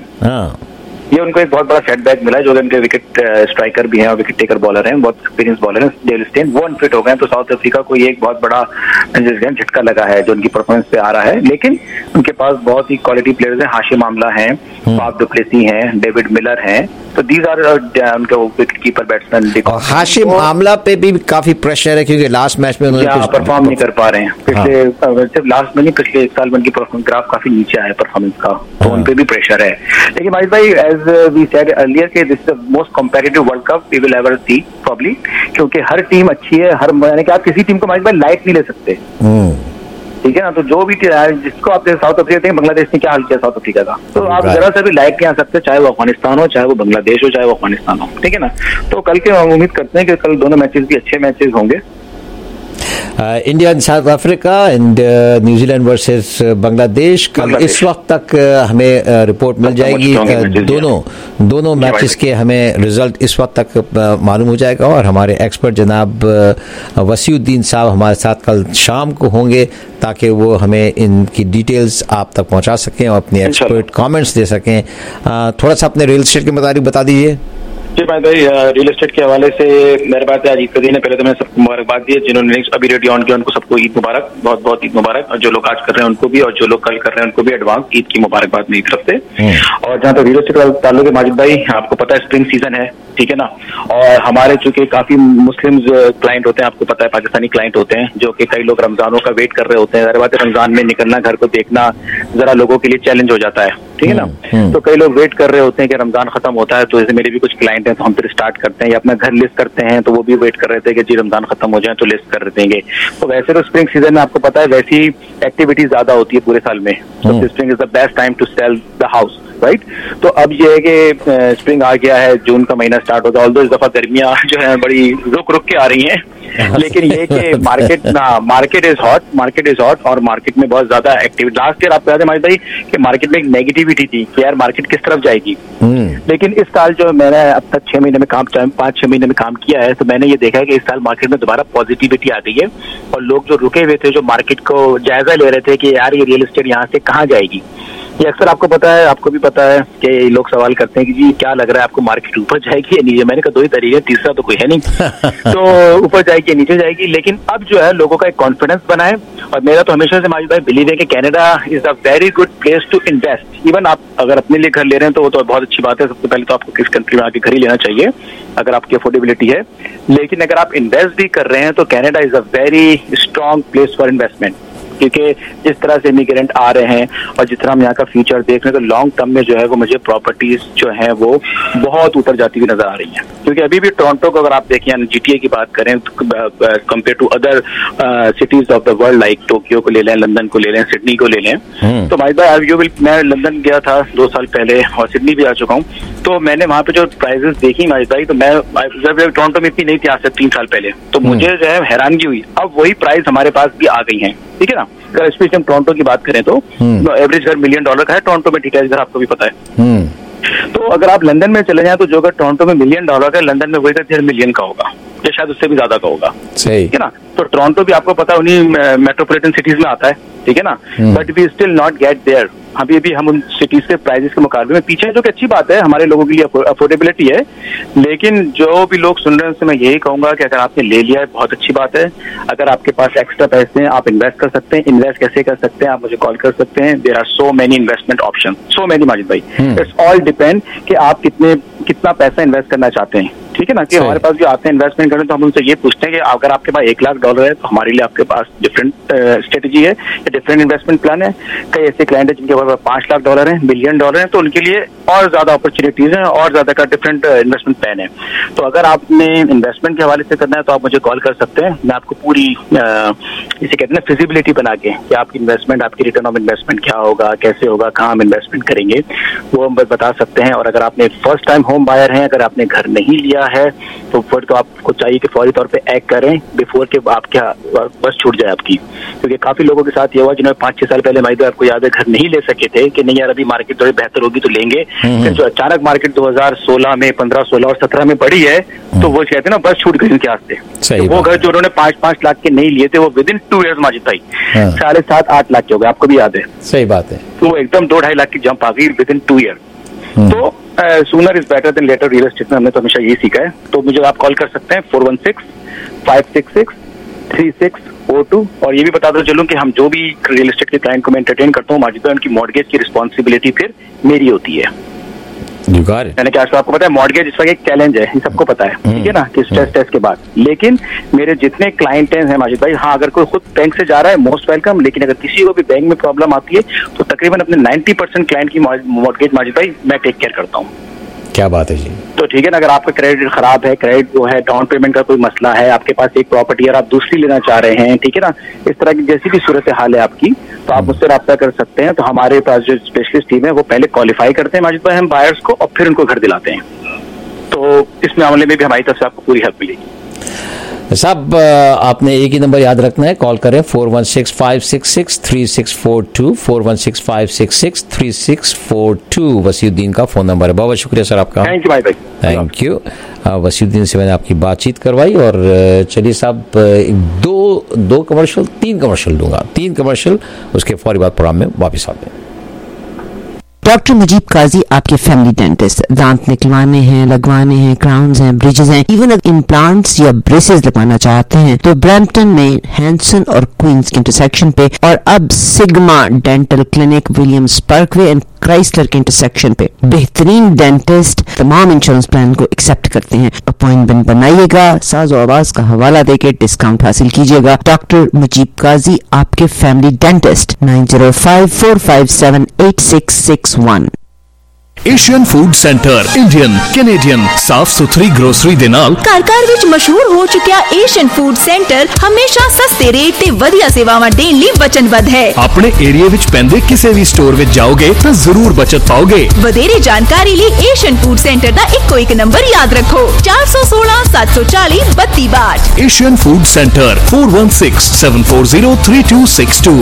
ये उनको एक बहुत बड़ा सेटबैक मिला है, जो उनके विकेट स्ट्राइकर भी हैं और विकेट टेकर बॉलर हैं, बहुत एक्सपीरियंस बॉलर हैं डेल स्टेन, वो अनफिट हो गए। तो साउथ अफ्रीका को ये एक बहुत बड़ा झटका लगा है जो उनकी परफॉर्मेंस पे आ रहा है। लेकिन उनके पास बहुत ही क्वालिटी प्लेयर्स हैं, हाशिम आमला हैं, फाफ डु प्लेसी हैं, डेविड मिलर हैं, तो दीज आर उनके wicket keeper batsman. Hashim Amla पे भी काफी प्रेशर है क्योंकि लास्ट मैच में उन्होंने परफॉर्म नहीं कर पा रहे हैं। पिछले लास्ट में नहीं, पिछले 1 साल में उनकी परफॉर्मेंस ग्राफ काफी नीचे आया परफॉर्मेंस का, तो उन पे भी प्रेशर है। लेकिन भाई एज वी सेड अर्लियर कि this is the most competitive world cup we will ever see probably, क्योंकि हर टीम अच्छी है, यानी कि आप किसी टीम को भाई लाइट नहीं ले सकते, ठीक है ना। तो जो भी जिसको आप साउथ अफ्रीका देखें, बांग्लादेश ने क्या हाल किया साउथ अफ्रीका का, तो आप जरा सा भी लाइट नहीं आ सकते, चाहे वो अफगानिस्तान हो, चाहे वो बांग्लादेश हो, चाहे वो अफगानिस्तान हो, ठीक है ना। तो कल के हम उम्मीद करते हैं कि कल दोनों मैचेस भी अच्छे मैचेस होंगे। India and South Africa and New Zealand versus Bangladesh. कल इस वक्त तक हमें रिपोर्ट मिल जाएगी, दोनों मैचेस के हमें रिजल्ट इस वक्त तक मालूम हो जाएगा, और हमारे एक्सपर्ट जनाब वसीउद्दीन साहब हमारे साथ कल शाम को होंगे ताकि वो हमें इनकी डिटेल्स आप तक पहुंचा सकें और अपने एक्सपर्ट कमेंट्स दे सकें। थोड़ा सा अपने रियल एस्टेट के मुताबिक बता दीजिए। जी भाई रियल एस्टेट के हवाले से मेरे बात है आज ईद का दिन है। पहले तो मैंने सबको मुबारकबाद दी है, जिन्होंने अभी रेडियो ऑन किया उनको सबको ईद मुबारक, बहुत बहुत ईद मुबारक। और जो लोग आज कर रहे हैं उनको भी, और जो लोग कल कर रहे हैं उनको भी एडवांस ईद की मुबारकबाद मेरी तरफ से। और जहाँ तक रियल एस्टेट का ताल्लुक है माजिद भाई, आपको पता है स्प्रिंग सीजन है, ठीक है ना, और हमारे चूंकि काफी मुस्लिम क्लाइंट होते हैं, आपको पता है पाकिस्तानी क्लाइंट होते हैं, जो कि कई लोग रमजानों का वेट कर रहे होते हैं। बात है रमजान में निकलना, घर को देखना जरा लोगों के लिए चैलेंज हो जाता है, ठीक है ना। तो कई लोग वेट कर रहे होते हैं कि रमजान खत्म होता है, तो जैसे मेरे भी कुछ क्लाइंट हैं तो हम फिर स्टार्ट करते हैं, या अपना घर लिस्ट करते हैं, तो वो भी वेट कर रहे थे कि जी रमजान खत्म हो जाए तो लिस्ट कर देंगे। तो वैसे तो स्प्रिंग सीजन में आपको पता है वैसी एक्टिविटी ज्यादा होती है पूरे साल में, तो spring is the best time to sell the house, right. तो अब ये है कि स्प्रिंग आ गया है, जून का महीना स्टार्ट होगा, ऑल्दो इस दफा गर्मियां जो है बड़ी रुक रुक के आ रही हैं, लेकिन ये कि मार्केट इज हॉट और मार्केट में बहुत ज्यादा एक्टिविटी। लास्ट ईयर आपको याद है माजिद भाई कि मार्केट में एक नेगेटिविटी थी कि यार मार्केट किस तरफ जाएगी, लेकिन इस साल जो मैंने अब तक 5-6 महीने में काम किया है, तो मैंने ये देखा है कि इस साल मार्केट में दोबारा पॉजिटिविटी आ गई है, और लोग जो रुके हुए थे, जो मार्केट को जायजा ले रहे थे कि यार ये रियल एस्टेट यहाँ से कहाँ जाएगी, ये अक्सर आपको पता है, आपको भी पता है कि लोग सवाल करते हैं कि जी क्या लग रहा है आपको मार्केट ऊपर जाएगी या नीचे। मैंने कहा दो ही तरीके, तीसरा तो कोई है नहीं। तो ऊपर जाएगी या नीचे जाएगी, लेकिन अब जो है लोगों का एक कॉन्फिडेंस बना है, और मेरा तो हमेशा से माजिद भाई बिलीव है कि Canada is a very good place to invest. Even आप अगर अपने लिए घर ले रहे हैं तो वो तो बहुत अच्छी बात है, सबसे पहले तो आपको किस कंट्री में आके घर ही लेना चाहिए अगर आपकी अफोर्डेबिलिटी है, लेकिन अगर आप इन्वेस्ट भी कर रहे हैं तो Canada is a very strong place for investment, क्योंकि जिस तरह से इमिग्रेंट आ रहे हैं और जिस तरह हम यहाँ का फ्यूचर देख रहे हैं, तो लॉन्ग टर्म में जो है वो मुझे प्रॉपर्टीज जो है वो बहुत ऊपर जाती हुई नजर आ रही हैं। क्योंकि अभी भी टोरंटो को अगर आप देखें, GTA की बात करें compare to other cities of the world, like Tokyo को ले लें, लंदन को ले लें, सिडनी को ले लें, तो माजिद भाई मैं लंदन गया था 2 साल पहले और सिडनी भी आ चुका हूँ, तो मैंने वहाँ पे जो प्राइजेस देखी माजिद भाई, तो मैं जब टोरंटो में इतनी नहीं थी आज से 3 साल पहले, तो मुझे जो है हैरानगी हुई। अब वही प्राइस हमारे पास भी आ गई है, ठीक है ना। अगर स्पेशली हम टोरंटो की बात करें तो एवरेज घर $1 मिलियन का है टोरंटो में, ठीक है, इधर आपको भी पता है। तो अगर आप लंदन में चले जाएं तो जो अगर टोरंटो में $1 मिलियन का, लंदन में वही $1.5 मिलियन का होगा, या शायद उससे भी ज्यादा का होगा, सही है ना। तो टोरंटो भी आपको पता है उन्हीं मेट्रोपॉलिटन सिटीज में आता है, ठीक है ना, but we still not get there. अभी भी हम उन सिटीज के प्राइसेस के मुकाबले में पीछे, जो कि अच्छी बात है, हमारे लोगों के लिए अफोर्डेबिलिटी है, लेकिन जो भी लोग सुन रहे हैं उससे मैं यही कहूंगा कि अगर आपने ले लिया है बहुत अच्छी बात है। अगर आपके पास एक्स्ट्रा पैसे हैं आप इन्वेस्ट कर सकते हैं। इन्वेस्ट कैसे कर सकते हैं, आप मुझे कॉल कर सकते हैं। There are so many investment option, so many Majid भाई। इट्स ऑल डिपेंड कि आप कितना पैसा इन्वेस्ट करना चाहते हैं, ठीक है ना। कि हमारे पास जो आते हैं इन्वेस्टमेंट करने, तो हम उनसे ये पूछते हैं कि अगर आपके पास $1 लाख है तो हमारे लिए आपके पास डिफरेंट स्ट्रेटेजी है या डिफरेंट इन्वेस्टमेंट प्लान है। कई ऐसे क्लाइंट है जिनके पास $5 लाख है, $1 मिलियन है, तो उनके लिए और ज्यादा अपॉर्चुनिटीज हैं और ज्यादा का डिफरेंट इन्वेस्टमेंट प्लान है। तो अगर आपने इन्वेस्टमेंट के हवाले से करना है तो आप मुझे कॉल कर सकते हैं। मैं आपको पूरी इसे कहते हैं फिजिबिलिटी बना के कि आपकी इन्वेस्टमेंट, आपकी रिटर्न ऑफ इन्वेस्टमेंट क्या होगा, कैसे होगा, कहाँ हम इन्वेस्टमेंट करेंगे, वो हम बता सकते हैं। और अगर आपने फर्स्ट टाइम होम बायर हैं, अगर आपने घर नहीं लिया है तो फिर तो आपको चाहिए कि फौरी तौर पे एक्ट करें बिफोर के आपके बस छूट जाए आपकी। क्योंकि काफी लोगों के साथ ये हुआ जिन्होंने 5-6 साल पहले माइदो आपको याद है घर नहीं ले सके थे कि नहीं यार अभी मार्केट थोड़ी बेहतर होगी तो लेंगे, फिर जो अचानक मार्केट 2016 में 15, 16 और 17 में बढ़ी है तो वो कहते हैं ना बस छूट गई उनके हाथ से। वो घर जो उन्होंने 5-5 लाख के नहीं लिए थे वो विद इन 2 ईयर्स माजिद भाई 7.5-8 लाख के हो गए, आपको भी याद है। सही बात है। तो वो एकदम 2-2.5 लाख की जंप आ गई विद इन 2 ईयर। तो sooner is better than later real estate में हमने तो हमेशा यही सीखा है। तो मुझे आप कॉल कर सकते हैं 416-566-3642। और ये भी बता दो चलूं कि हम जो भी रियल एस्टेट के क्लाइंट को मैं एंटरटेन करता हूँ माजिद, उनकी मॉर्गेज की रिस्पॉन्सिबिलिटी फिर मेरी होती है। मैंने क्या आपको पता है मॉर्गेज इस वक्त एक चैलेंज है, ये सबको पता है, ठीक है ना, कि स्ट्रेस टेस्ट के बाद। लेकिन मेरे जितने क्लाइंट हैं माजिद भाई, हाँ अगर कोई खुद बैंक से जा रहा है मोस्ट वेलकम, लेकिन अगर किसी को भी बैंक में प्रॉब्लम आती है तो तकरीबन अपने 90% क्लाइंट की मॉर्गेज माजिद भाई मैं टेक केयर करता हूँ। क्या बात है जी। तो ठीक है ना, अगर आपका क्रेडिट खराब है, क्रेडिट जो है डाउन पेमेंट का कोई मसला है, आपके पास एक प्रॉपर्टी और आप दूसरी लेना चाह रहे हैं, ठीक है ना, इस तरह की जैसी भी सूरत हाल है आपकी, तो आप मुझसे रब्ता कर सकते हैं। तो हमारे पास जो स्पेशलिस्ट टीम है वो पहले क्वालिफाई करते हैं माजिद भाई हम बायर्स को, और फिर उनको घर दिलाते हैं। तो इस मामले में भी हमारी तरफ से आपको पूरी हेल्प मिलेगी। साहब आपने एक ही नंबर याद रखना है, कॉल करें 416-566-3642, 416-566-3642 वसीउद्दीन का फोन नंबर है। बहुत शुक्रिया सर आपका। थैंक यू भाई। Thank you. वसीउद्दीन से मैंने आपकी बातचीत करवाई। और चलिए साहब दो कमर्शियल, 3 कमर्शियल दूंगा, 3 कमर्शियल, उसके फौरी बाद प्रोग्राम में वापस आते हैं। डॉक्टर मुजीब काजी आपके फैमिली डेंटिस्ट, दांत निकलवाने हैं, लगवाने हैं, क्राउन्स हैं, ब्रिजेस हैं, इवन अगर इम्प्लांट्स या ब्रेसेस लगवाना चाहते हैं तो ब्रैम्पटन में हैंसन और क्वींस के इंटरसेक्शन पे, और अब Sigma Dental Clinic Williams Parkway and Chrysler के इंटरसेक्शन पे बेहतरीन डेंटिस्ट तमाम इंश्योरेंस प्लान को एक्सेप्ट करते हैं। अपॉइंटमेंट बनाइएगा, साज़ो आवाज का हवाला देके डिस्काउंट हासिल कीजिएगा। डॉक्टर मुजीब काजी आपके family dentist 9054578661। Asian food centre Indian Canadian साफ सुथरी ग्रोसरी ਦੇ ਨਾਲ ਘਰ-ਘਰ ਵਿੱਚ ਮਸ਼ਹੂਰ ਹੋ ਚੁੱਕਿਆ ਏਸ਼ੀਅਨ ਫੂਡ ਸੈਂਟਰ ਹਮੇਸ਼ਾ ਸਸਤੇ ਰੇਟ ਤੇ ਵਧੀਆ ਸੇਵਾਵਾਂ ਦੇਣ ਲਈ ਵਚਨਬੱਧ ਹੈ। ਆਪਣੇ ਏਰੀਆ ਵਿੱਚ ਪੈਂਦੇ ਕਿਸੇ ਵੀ ਸਟੋਰ ਵਿੱਚ ਜਾਓਗੇ ਤਾਂ ਜ਼ਰੂਰ ਬਚਤ ਪਾਓਗੇ। ਵਧੇਰੇ ਜਾਣਕਾਰੀ ਲਈ ਏਸ਼ੀਅਨ ਫੂਡ ਸੈਂਟਰ ਦਾ ਇੱਕੋ ਇੱਕ ਨੰਬਰ ਯਾਦ ਰੱਖੋ 416 740 3262। Asian food centre 4167403262।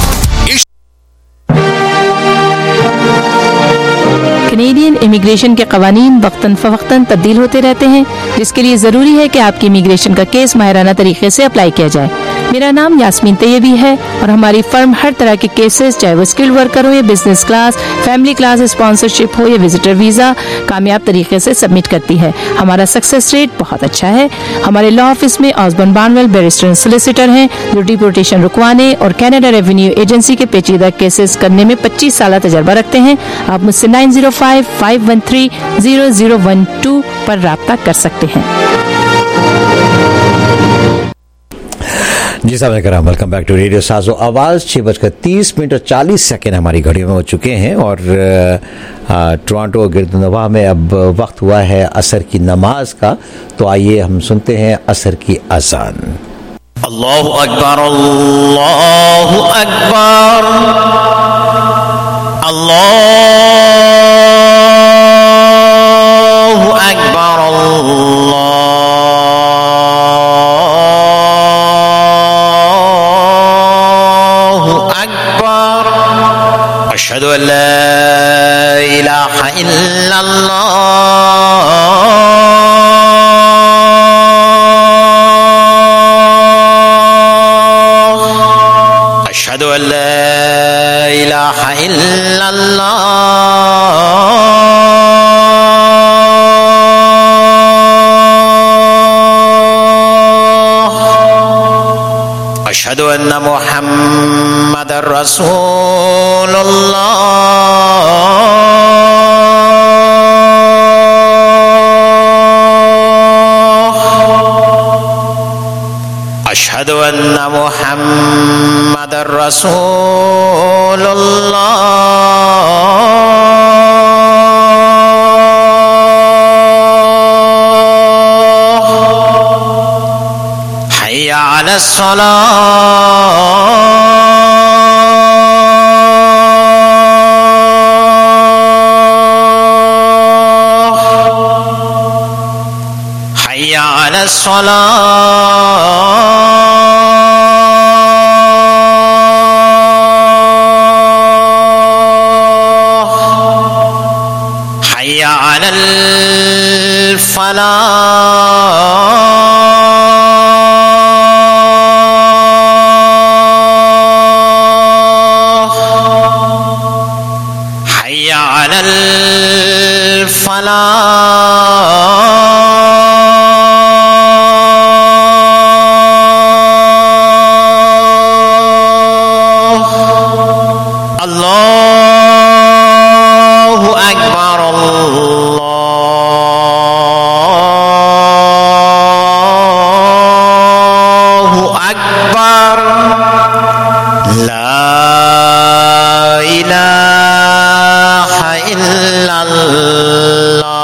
Canadian immigration के कवानीन वक्तन फवक्तन तब्दील होते रहते हैं, जिसके लिए ज़रूरी है कि आपकी इमिग्रेशन का केस माहिराना तरीके से अप्लाई किया जाए। मेरा नाम यास्मीन तैयबी है और हमारी फर्म हर तरह के केसेस, चाहे वो स्किल्ड वर्कर हो या business class, family class, sponsorship हो या विजिटर वीज़ा, कामयाब तरीके से सबमिट करती है। हमारा सक्सेस रेट बहुत अच्छा है। हमारे लॉ ऑफिस में Osborne Barnwell barrister and solicitor हैं जो डिपोर्टेशन रुकवाने और कनाडा रेवेन्यू एजेंसी के पेचीदा केसेस करने में 25 साल तजर्बा रखते हैं। आप मुझसे 9055130012 पर राब्ता कर सकते हैं। जी साहब कराम, वेलकम बैक टू रेडियो साज़ो आवाज़। 6:30 और 40 हमारी घड़ियों में हो चुके हैं और टोरंटो और गिरदनवा में अब वक्त हुआ है असर की नमाज का। तो आइए हम सुनते हैं असर की अज़ान। अल्लाहु अकबर, अल्लाहु अकबर, अल्लाहु अकबर, अल्लाहु अकबर। अशहदु अल्ला इलाहा इल्लल्लाह, अशहदु अल्ला इलाहा इल्लल्लाह, अशहदु अन्ना मुहम्मदर रसूलुल्लाह, अशहदु अन्ना मुहम्मदर रसूलुल्लाह, हय्या अलस सलाह, हय्या अलस सलाह, हय्या अलल फलाह, हय्या अलल फलाह। अल्लाहु अकबर, अल्लाहु अकबर, ला इलाहा इल्लल्लाह।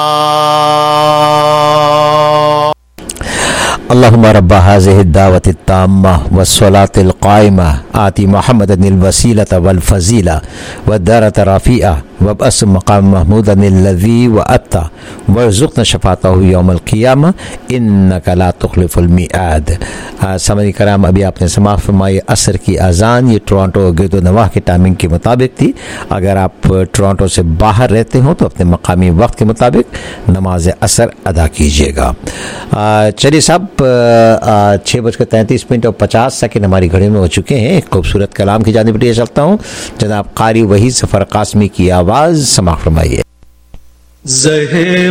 अल्लाहुम्मा रब्बा हाज़िहि दावति ताम्मा वस्सलातिल क़ाइमा आति मुहम्मदनिल वसीलता वल फ़ज़ीला वद्दारत रफ़ीआ वबअस मक़ाम महमूदनिल्लज़ी वअत्ता वरज़ुक़ना शफ़ाअतहु यौमल क़ियामा इन्नका ला तुख़लिफ़ुल मिआद। सामईन कराम, अभी आपने समाअत फरमाई असर की अज़ान। ये टोरंटो और गिरदनवाह की टाइमिंग के मुताबिक थी। अगर आप टोरंटो से बाहर रहते हो तो अपने मकामी वक्त के मुताबिक नमाज असर अदा कीजिएगा। चलिए साहब, 6:33 और 50 हमारी घड़ी में हो चुके हैं। एक खूबसूरत कलाम की जानिब बढ़िया चलता हूँ। जनाब कारी वहीद ज़फ़र क़ासमी की आवाज़ आवाज समाअत फरमाइए। ज़हे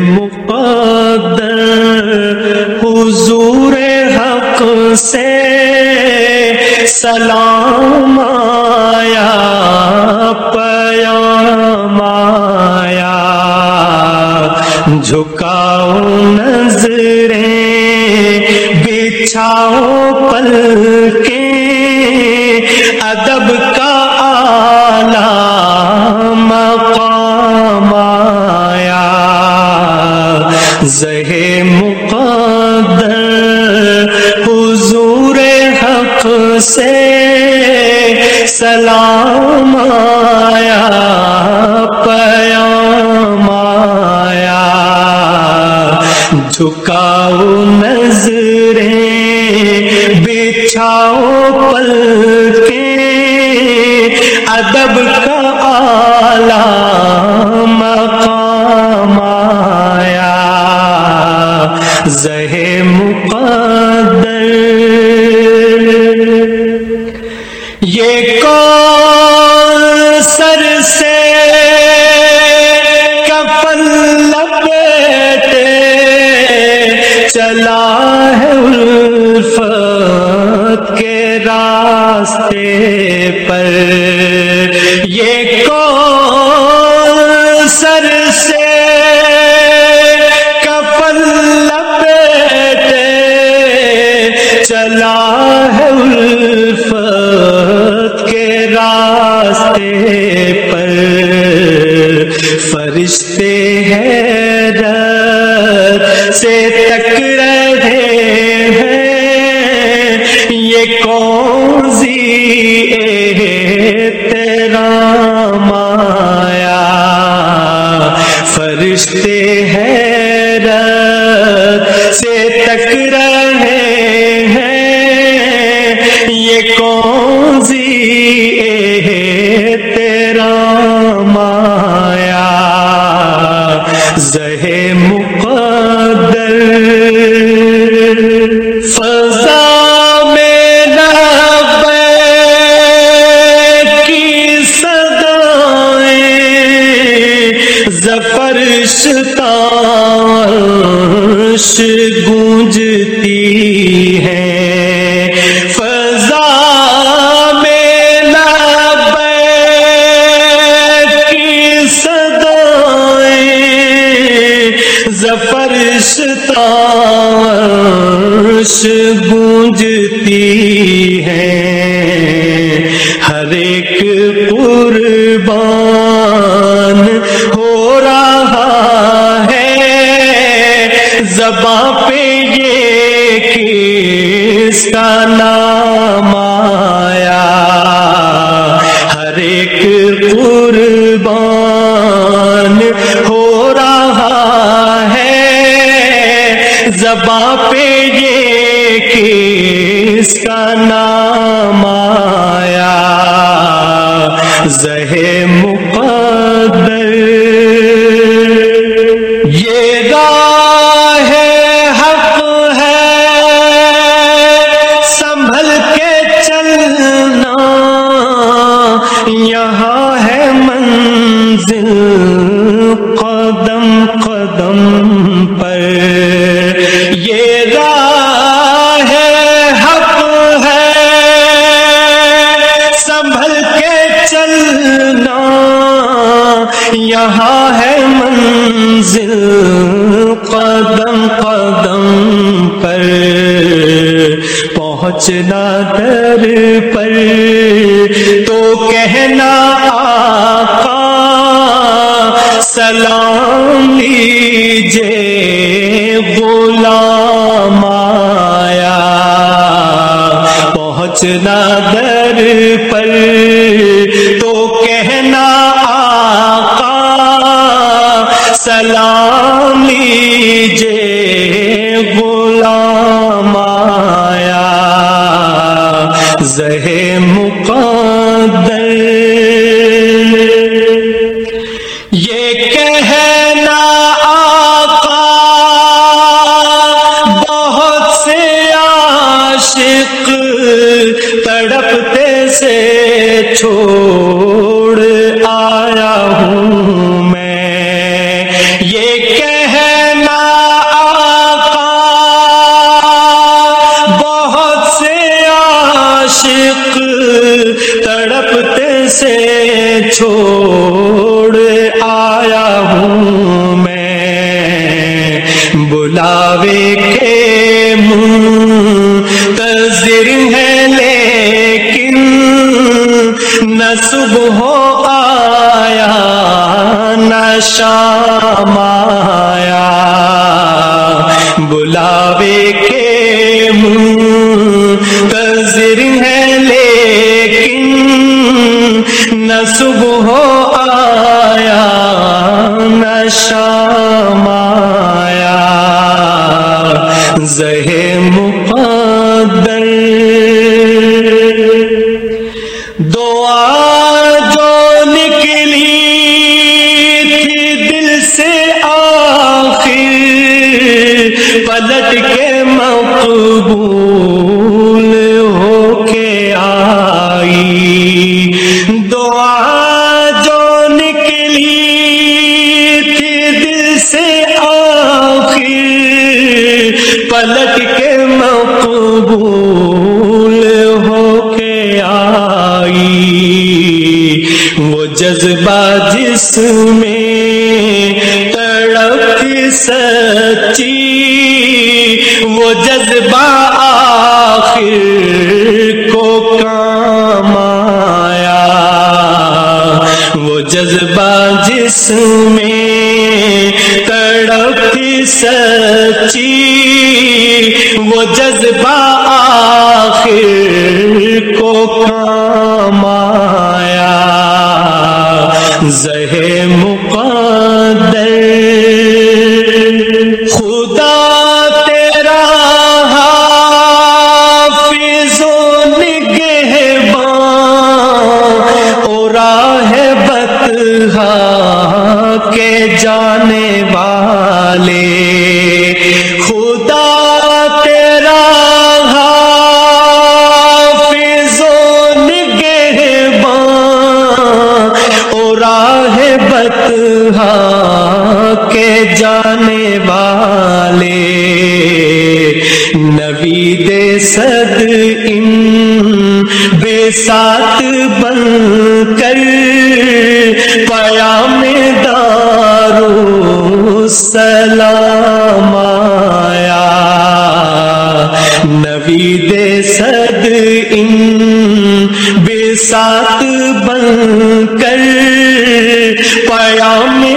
मुक़द्दर हुज़ूरे हक़ से सलाम आया, पयाम आया, झुकाओ नज़रें, बिछाओ पलकें, अदब का आला मक़ाम आया। ज़हे मुक़द्दर हुज़ूरे हक़ से सलाम आया, पयाम आया, झुकाओ नज़रें, बिछाओ पलकें, अदब का आला मक़ाम आया। ज़हे मुक़द्दर ये कौन सर से कफन लपेटे चला है उल्फत के रास्ते पर। ये कौन सर से कफन लपेटे चला है उल्फत के रास्ते पर। फरिश्ते हैरत से तक रहे हैं, ये कौन सी एहतराम आया। फरिश्ते हैरत से तक रहे हैं, ये कौन सी एहतराम आया। ज़हे मुक़द्दर फ़ज़ा में लब्बैक की सदाएं, ज़फ़र ताश गूंजती हैं। फ़ज़ा में लब्बैक की सदाएं, ज़फ़र ताश गूंजती हैं। हर एक कुर्बान हो रहा है, ज़बां पे ये किसका नाम आया। हर एक कुर्बान हो रहा है, ज़बां पे ये किसका नाम आया। ज़हे मुक़द्दर ये राह हक़ है, संभल के चलना, यहाँ है मंजिल कदम कदम पर। ये राह हक़ है, संभल के चलना, यहाँ है मंजिल कदम कदम पर। पहुँचना दर पर तो कहना आका, सलाम लीजिए गुलाम आया। पहुँचना दर पर तो कहना आका, सलाम लीजिए गुलाम आया। ज़हे मुक़द्दर ये कहना आका, बहुत से आशिक तड़पते से छोड़ आया हूँ। आशिक तड़पते से छोड़ आया हूँ मैं, बुलावे के मुंतज़िर है लेकिन न सुबह आया न शाम आया, बुलावे के मुंतज़िर है लेकिन न सुबह आया न शाम आया, ज़हे मुक़द्दर दुआ जो निकली थी दिल से आखिर पलट के मक़बूल होके आई, दुआ जो निकली थी दिल से आखिर पलट के मक़बूल होके आई, वो जज्बा जिसमें तड़प थी सच्ची, वो जज्बा आखिर को काम आया, वो जज्बा जिसमें तड़प थी सच्ची, वो जज्बा आखिर को काम आया, ज़हे मुक़द्दर खुदा तेरा हाफ़िज़ो निगहबान और राह बतहा के जाने वाले, खुदा तेरा हाफ़िज़ो निगहबान और राह बतहा के जाने वाले, नवीदे सद इन बेसात बनकर पयामे दारुस्सलाम आया, नवीदे सद इन बेसात बनकर पयामे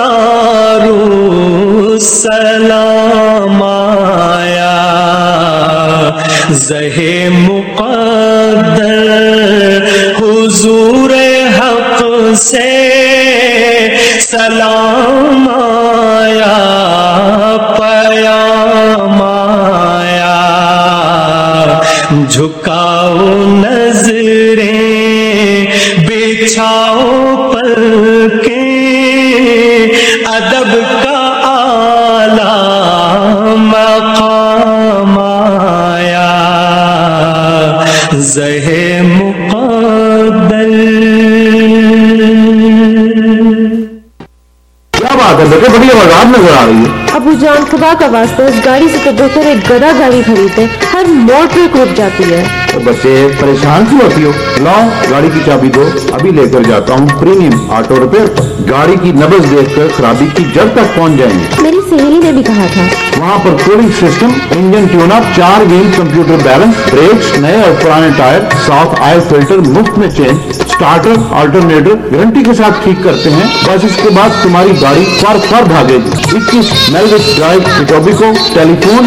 दारुस्सलाम आया, ज़हे मुक़द्दर हुज़ूर हक़ से सलाम आया, पयाम आया, झुकाओ नज़रें बिछाओ पलकें, अदब का आला मक़ाम आया, ज़हे मुक़द्दर। क्या बात है बेटे, बड़ी आवाज़ नजर आ रही है। अबू जान खुदा का वास्ता इस गाड़ी से तो बेहतर एक गधा गाड़ी खरीदे, हर मोड़ पे रुक जाती है। तो बच्चे परेशान क्यों होती हो, लाओ गाड़ी की चाबी दो, अभी लेकर जाता हूँ प्रीमियम ऑटो रिपेयर। गाड़ी की नब्ज देखकर खराबी की जड़ तक पहुँच जाएंगे। मेरी सहेली ने भी कहा था वहाँ पर cooling system, engine tune up, 4 wheel computer balance, brakes, नए और पुराने टायर, साफ ऑयल फिल्टर मुफ्त में चेंज, स्टार्टर अल्टरनेटर गारंटी के साथ ठीक करते हैं। बस इसके बाद तुम्हारी गाड़ी फर भागेगी। 21 Melwich Drive, Etobicoke, telephone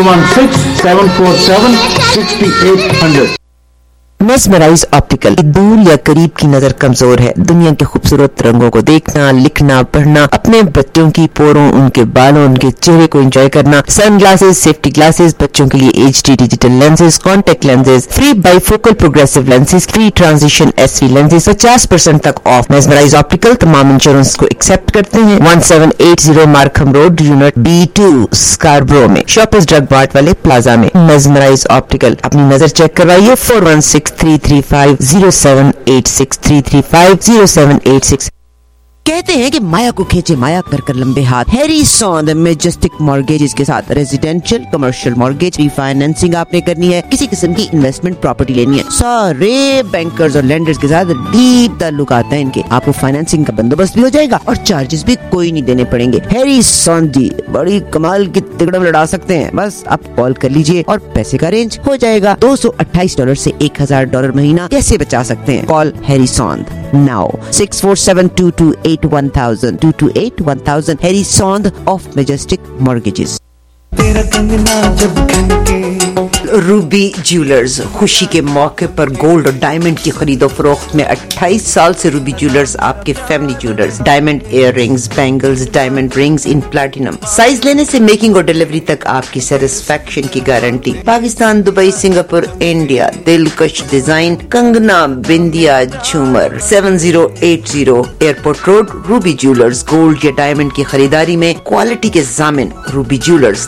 416-747-6800। Mesmerize Optical. दूर या करीब की नजर कमजोर है, दुनिया के खूबसूरत रंगों को देखना, लिखना, पढ़ना, अपने बच्चों की पोरों, उनके बालों, उनके चेहरे को एंजॉय करना। सन ग्लासेस, सेफ्टी ग्लासेस, बच्चों के लिए HD digital lenses, contact lenses, free bifocal progressive lenses, free transition SV lenses, 50% तक ऑफ। मेस्मराइज ऑप्टिकल तमाम इंश्योरेंस को एक्सेप्ट करते हैं। 1780 Markham Road, unit B2, Scarborough में। शॉप इस ड्रग मार्ट वाले प्लाजा में। मेस्मराइज ऑप्टिकल, अपनी नजर चेक करवाइए। 4163350786 3350786। कहते हैं कि माया को खींचे माया कर कर लंबे हाथ। हैरिसन मैजेस्टिक मॉर्गेजेस के साथ रेजिडेंशियल कमर्शियल मॉर्गेज रीफाइनेंसिंग आपने करनी है, किसी किस्म की इन्वेस्टमेंट प्रॉपर्टी लेनी है, सारे बैंकर्स और लेंडर्स के साथ डीप ताल्लुक आता है इनके। आपको फाइनेंसिंग का बंदोबस्त भी हो जाएगा और चार्जेस भी कोई नहीं देने पड़ेंगे। हैरिसन जी बड़ी कमाल की तिकड़म लड़ा सकते हैं, बस आप कॉल कर लीजिए और पैसे का अरेंज हो जाएगा। $228 से $1000 महीना कैसे बचा सकते हैं? Call Harrison now 6472281000 2281000 Harrison of Majestic Mortgages. तेरा कंगना जब खनके। रूबी ज्वेलर्स खुशी के मौके पर गोल्ड और डायमंड की खरीदो फरोख्त में 28 साल से रूबी ज्वेलर्स आपके family jewellers. Diamond ear rings, bangles, diamond rings in platinum. Size लेने से मेकिंग और डिलीवरी तक आपकी सेटिस्फेक्शन की guarantee. Pakistan, Dubai, Singapore, India. दिलकश डिजाइन, कंगना, बिंदिया, झूमर। 7080 airport road, Ruby Jewellers. Gold या डायमंड की खरीदारी में क्वालिटी के जामिन रूबी ज्वेलर्स।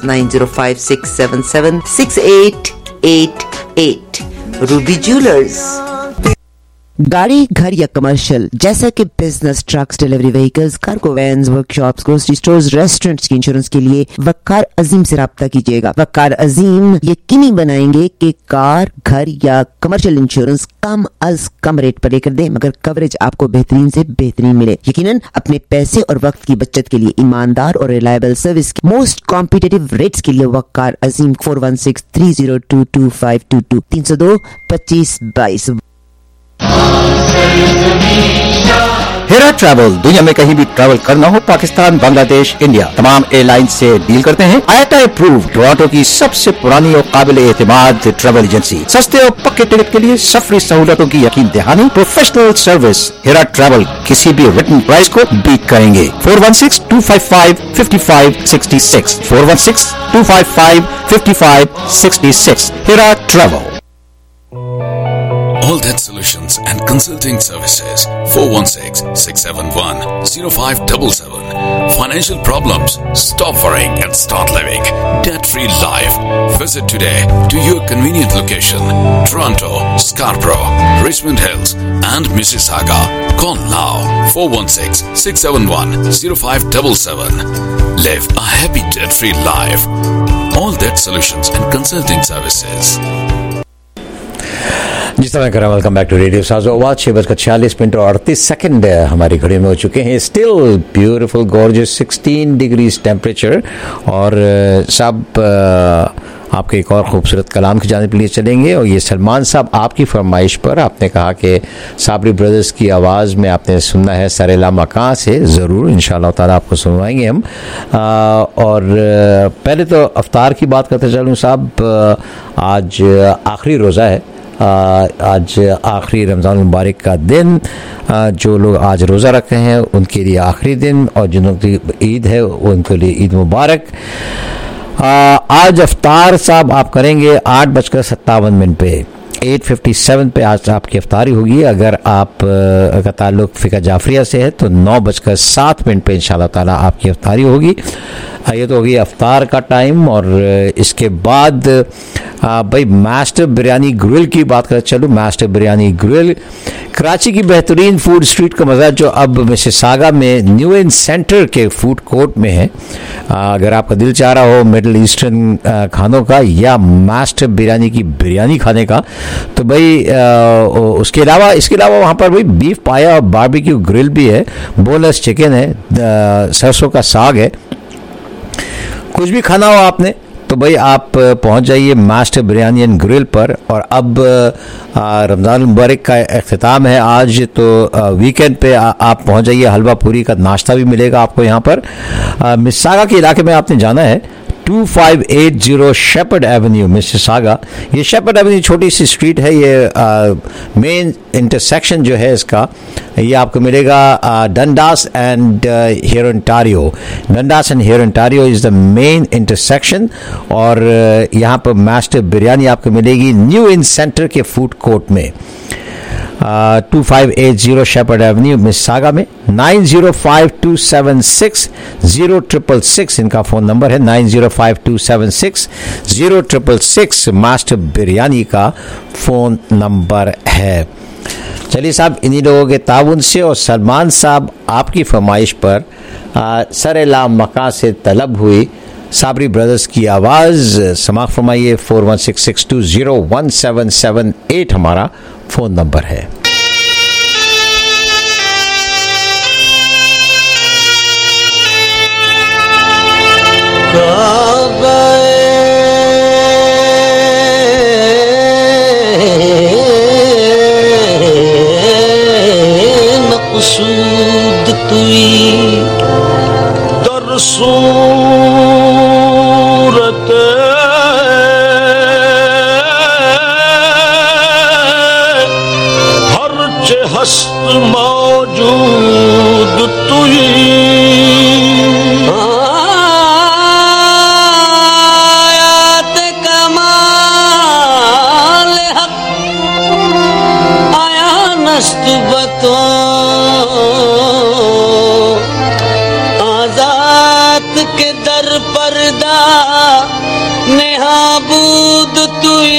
9056776888 Ruby jewellers. गाड़ी, घर या कमर्शियल जैसा कि business, trucks, delivery vehicles, cargo vans, workshops, grocery stores, restaurants की इंश्योरेंस के लिए वकार अजीम से राब्ता कीजिएगा। वकार अजीम यकीनी बनाएंगे कि कार, घर या कमर्शियल इंश्योरेंस कम अज कम रेट पर लेकर दें, मगर कवरेज आपको बेहतरीन से बेहतरीन मिले। यकीनन अपने पैसे और वक्त की बचत के लिए ईमानदार और रिलायबल सर्विस की मोस्ट कॉम्पिटिटिव रेट्स के लिए वकार अजीम 4163022522 302 2522। हेरा ट्रैवल दुनिया में कहीं भी ट्रैवल करना हो, पाकिस्तान, बांग्लादेश, इंडिया, तमाम एयरलाइन से डील करते हैं। आईएटा अप्रूव टोरंटो की सबसे पुरानी और काबिल एतमाद ट्रैवल एजेंसी। सस्ते और पक्के टिकट के लिए सफरी सहूलतों की यकीन दहानी, प्रोफेशनल सर्विस। हेरा ट्रैवल किसी भी रिटन प्राइस को बीट करेंगे। 416-255-5566 416-255-5566 Heera travel. All that solutions and consulting services 416-671-0577. Financial problems? Stop worrying and start living debt-free life. Visit today to your convenient location. Toronto, Scarborough, Richmond Hills and Mississauga. Call now 416-671-0577. Live a happy debt-free life. All that solutions and consulting services. जिस तरह करें, वेलकम बैक टू रेडियो साज़ोवाद। 6:46 और 38 हमारी घड़ी में हो चुके हैं। Still beautiful gorgeous 16 degrees temperature. और सब आपके एक और खूबसूरत कलाम की जानिब लिए चलेंगे। और ये सलमान साहब आपकी फरमाइश पर आपने कहा कि साबरी ब्रदर्स की आवाज़ में आपने सुनना है सरेला मकां से। ज़रूर इंशाअल्लाह ताला आपको सुनवाएंगे हम। और पहले तो अफ्तार की बात करते चलूँ साहब, आज आखिरी रोज़ा है। आज आखिरी रमज़ान मुबारक का दिन। जो लोग आज रोज़ा रख रहे हैं उनके लिए आखिरी दिन, और जिनों की ईद है उनके लिए ईद मुबारक। आज अफ्तार साहब आप करेंगे 8:57 पे, 8:57 पे आज आपकी अफ्तारी होगी। अगर आप का ताल्लुक फ़िका जाफरिया से है तो 9:07 पे इंशाअल्लाह ताला आपकी अफ्तारी होगी। ये तो होगी अफ्तार का टाइम। और इसके बाद भाई मास्टर बिरयानी ग्रिल की बात कर चलूँ। मास्टर बिरयानी ग्रिल कराची की बेहतरीन फूड स्ट्रीट का मज़ा जो अब मिसिसागा में न्यू इन सेंटर के फूड कोर्ट में है। अगर आपका दिल चाह रहा हो मिडल ईस्टर्न खानों का या मास्टर बिरयानी की बिरयानी खाने का, तो भाई इसके अलावा वहाँ पर भाई बीफ पाया और बारबेक्यू ग्रिल भी है, बोनलेस चिकन है, सरसों का साग है। कुछ भी खाना हो आपने तो भाई आप पहुंच जाइए मास्टर बिरयानी एंड ग्रिल पर। और अब रमज़ान मुबारक का अख्तिताम है आज, तो वीकेंड पे आप पहुंच जाइए। हलवा पूरी का नाश्ता भी मिलेगा आपको यहाँ पर। मिसिसागा के इलाके में आपने जाना है 2580 शेपर्ड एवेन्यू मिसिसागा। ये शेपर्ड एवेन्यू छोटी सी स्ट्रीट है, ये मेन इंटरसेक्शन जो है इसका, ये आपको मिलेगा Dundas and Hurontario. Dundas and Hurontario is the main intersection. और यहाँ पर मास्टर बिरयानी आपको मिलेगी न्यू इन सेंटर के फूड कोर्ट में, 2580 शेपर्ड एवेन्यू मिसिसागा में। 9052760666 इनका फ़ोन नंबर है। 9052760666 मास्टर बिरयानी का फ़ोन नंबर है। चलिए साहब, इन्हीं लोगों के ताउन से और सलमान साहब आपकी फरमाइश पर सरेला मका से तलब हुई साबरी ब्रदर्स की आवाज़ समाअत फरमाइए। 4166201778 हमारा फ़ोन नंबर है। मक़सूद तुई दर सूरत हर चे हस्त मौजूद तुई आयात कमाल हक आया नस्त बतो के दर पर्दा नेहाबूद तुई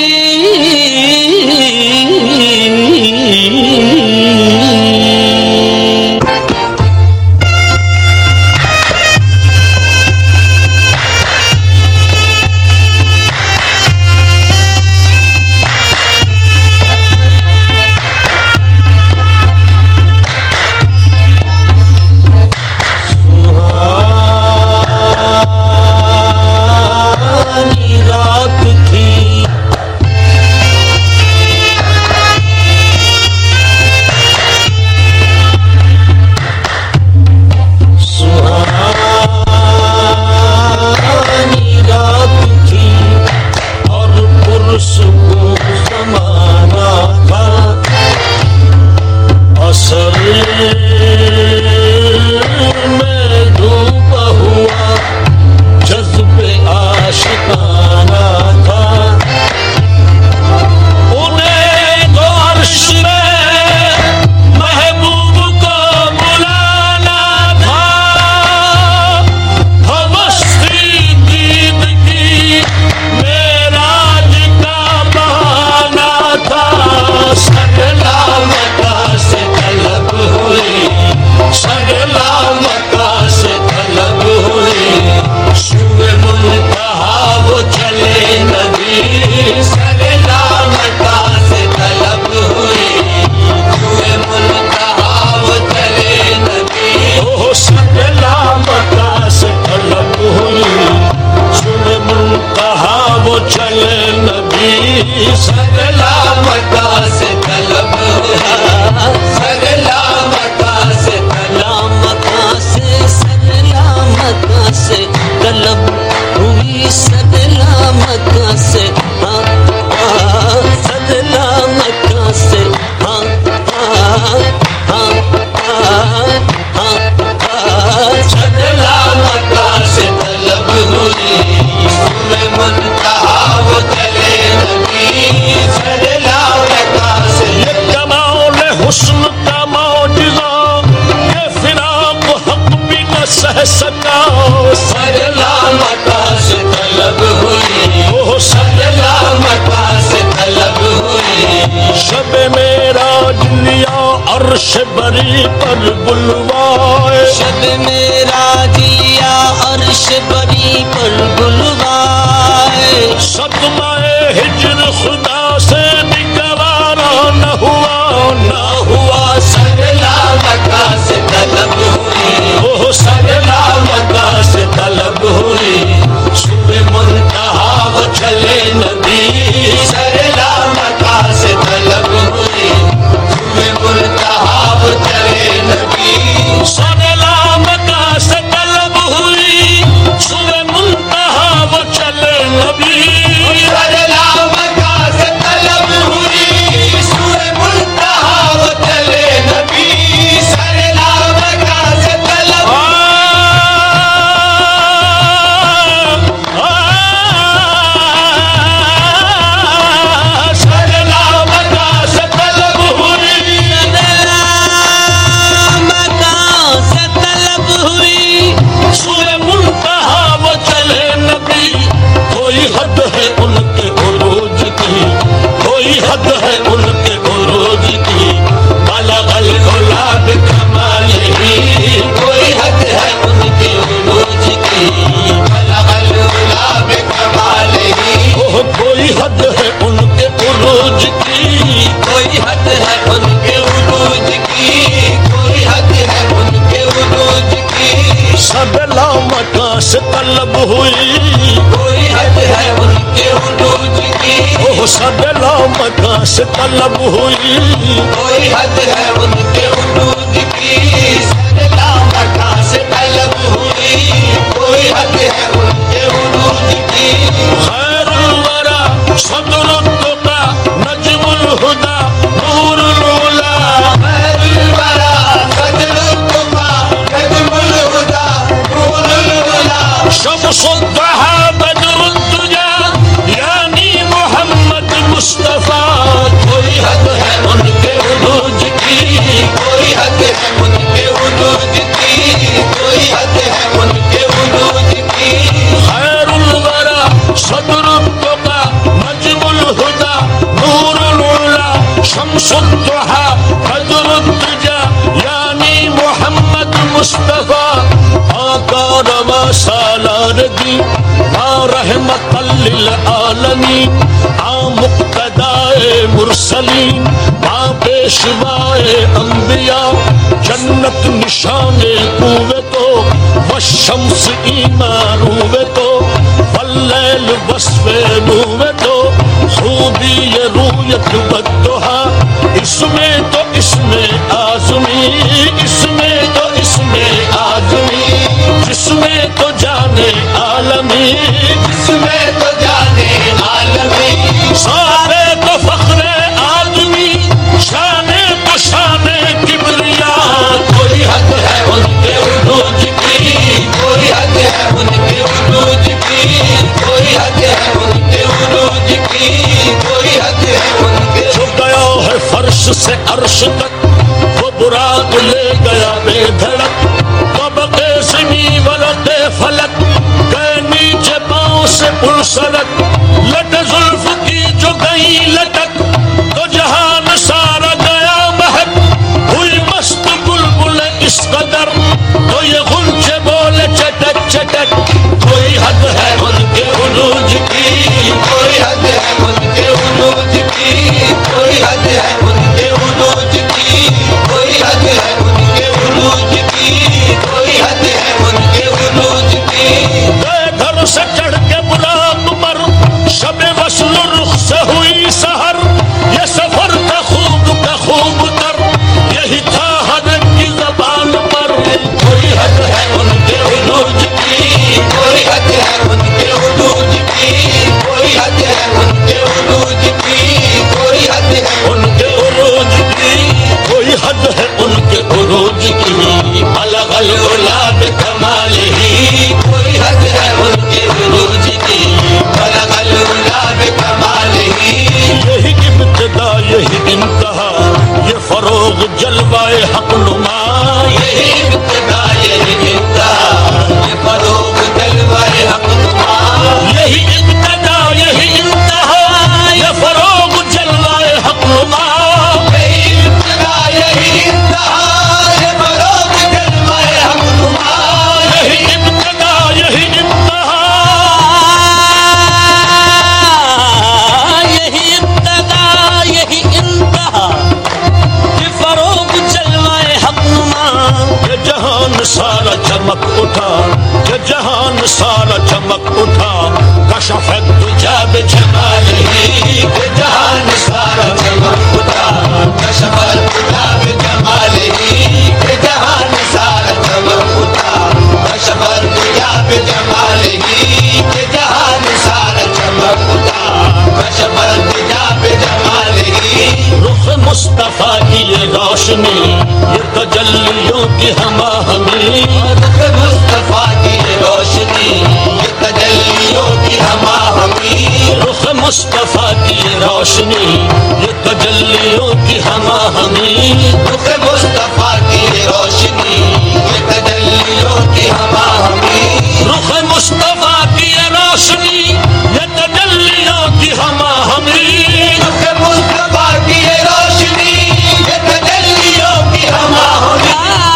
अर्श बरी पर बुलवाए शब मेरा जिया अर्श बरी पर बुलवाए सदमाए हिजर खुदा से निगवारा न हुआ सगला मका से तलब हुई ओह सगला मका से तलब हुई सुबह मुंतहा वो चले नबी सगला मका से तलब हुई चले नबी सगला मका से तलब हुई सुबह मुंतहा वो चले नबी सगला मका से तलब सदला मका से तलब हुई, कोई हद है उनके उलूद की, सदला मका से तलब हुई, कोई हद है उनके उलूद की। खैरुल वरा सदरुल तुका नजमुल हुदा नूरुल उला, खैरुल वरा सदरुल तुका नजमुल हुदा नूरुल उला, शम्सुद दुहा बदरुद दुजा यानी मोहम्मद मुस्तफा। कोई हद है उनके उलूद की, कोई हद है उनके उलूद की, कोई हद है उनके उलूद की। खैरुल वरा सदरुल तुका नजमुल हुदा नूरुल उला, शम्सुद दुहा बदरुद दुजा यानी मोहम्मद मुस्तफा। आका रवा सालार दी वा रहमतल लिल आलमीन, आ मुक्तदाए मुरसलीन वा पेशवाए अंबिया, जन्नत निशाने कुवे तो व शम्स ईमारूवे तो वल्लैल वस्फे नूवे तो खूबी ये रूयत बद्दुहा। इसमें तो इसमें आज़मी, इसमें तो इसमें आज़मी, जिसमें तो जाने आलमी, जिसमें तो जाने आलमी। सारे तो फख्रे आदमी, शाने तो शाने किबरिया। कोई हद है उनके उलूद की, कोई हद है उनके उलूद की, कोई हद है उनके उलूद की, कोई हद है उनके। जो गया है फर्श से अर्श तक, वो बुराक ले गया बेधड़क, तबके ज़मीं वलते फलक, गए नीचे पाँव से पुरसलक। लट जुल्फ की जो गई लटक, तो जहान सारा गया महक, हुई मस्त बुलबुल इस कदर, तो ये गुंचे बोले चटक चटक। कोई हद है उनके उलूद की, कोई हद है उनके उलूद की, कोई हद है उनके उलूद की, कोई हद है उनके उलूद की, कोई हद है उनके उलूद की। घर से चढ़ के बुराक पर शबे वस्ल रुख से हुई सहर, ये सफर का खूब तर, यही था हद की ज़बान पर। कोई हद है उनके उलूद की, कोई हद है उनके उलूद की, कोई हद है उनके उलूद की, कोई हद है उनके उरूज की, कोई हद है उनके उरूज की। बलगल उला बिकमालिही, कोई हद है उनके उरूज की, बलगल उला बिकमालिही। यही इब्तिदा यही इंतहा, ये फरोग जलवाए हक नुमा। यही इब्तिदा यही इंतहा, ये फरोग जलवाए हक नुमा। यही इब्तिदा यही इंतहा, ये फरोग जलवाए हक नुमा। यही इब्तिदा यही इंतहा, ये फरोग जलवाए हक नुमा। यही इब्तिदा यही इंतहा, यही इब्तिदा यही इंतहा, ये फरोग जलवाए हक नुमा। ये जहान सारा चमक उठा, ये जहान सारा चमक उठा, कशफत दुजा जमालिही, ये जहान सारा चमक उठा, कशफत दुजा जमालिही, ये जहान सारा चमक उठा, कशफत दुजा जमालिही, ये जहान सारा चमक उठा, कशफत दुजा जमालिही। रुख मुस्तफा की ये रोशनी, ये तजल्लियों की हमाहमी। रुख मुस्तफा की ये रोशनी, ये तजल्लियों की हमाहमी। रुख मुस्तफा की ये रोशनी, ये तजल्लियों की हमाहमी। रुख मुस्तफा की ये रोशनी, ये तजल्लियों की हमाहमी। रुख मुस्तफा की ये रोशनी, ये तजल्लियों की हमाहमी। रुख मुस्तफा की ये रोशनी, ये तजल्लियों की हमाहमी।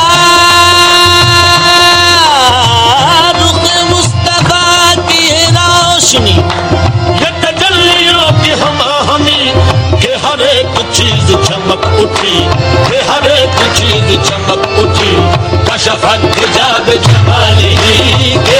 रुख मुस्तफा की ये रोशनी, ये तजल्लियों की हमाहमी। के हर एक चीज चमक उठी, के हर एक चीज चमक उठी, कशफत हिजाब जमालिही, के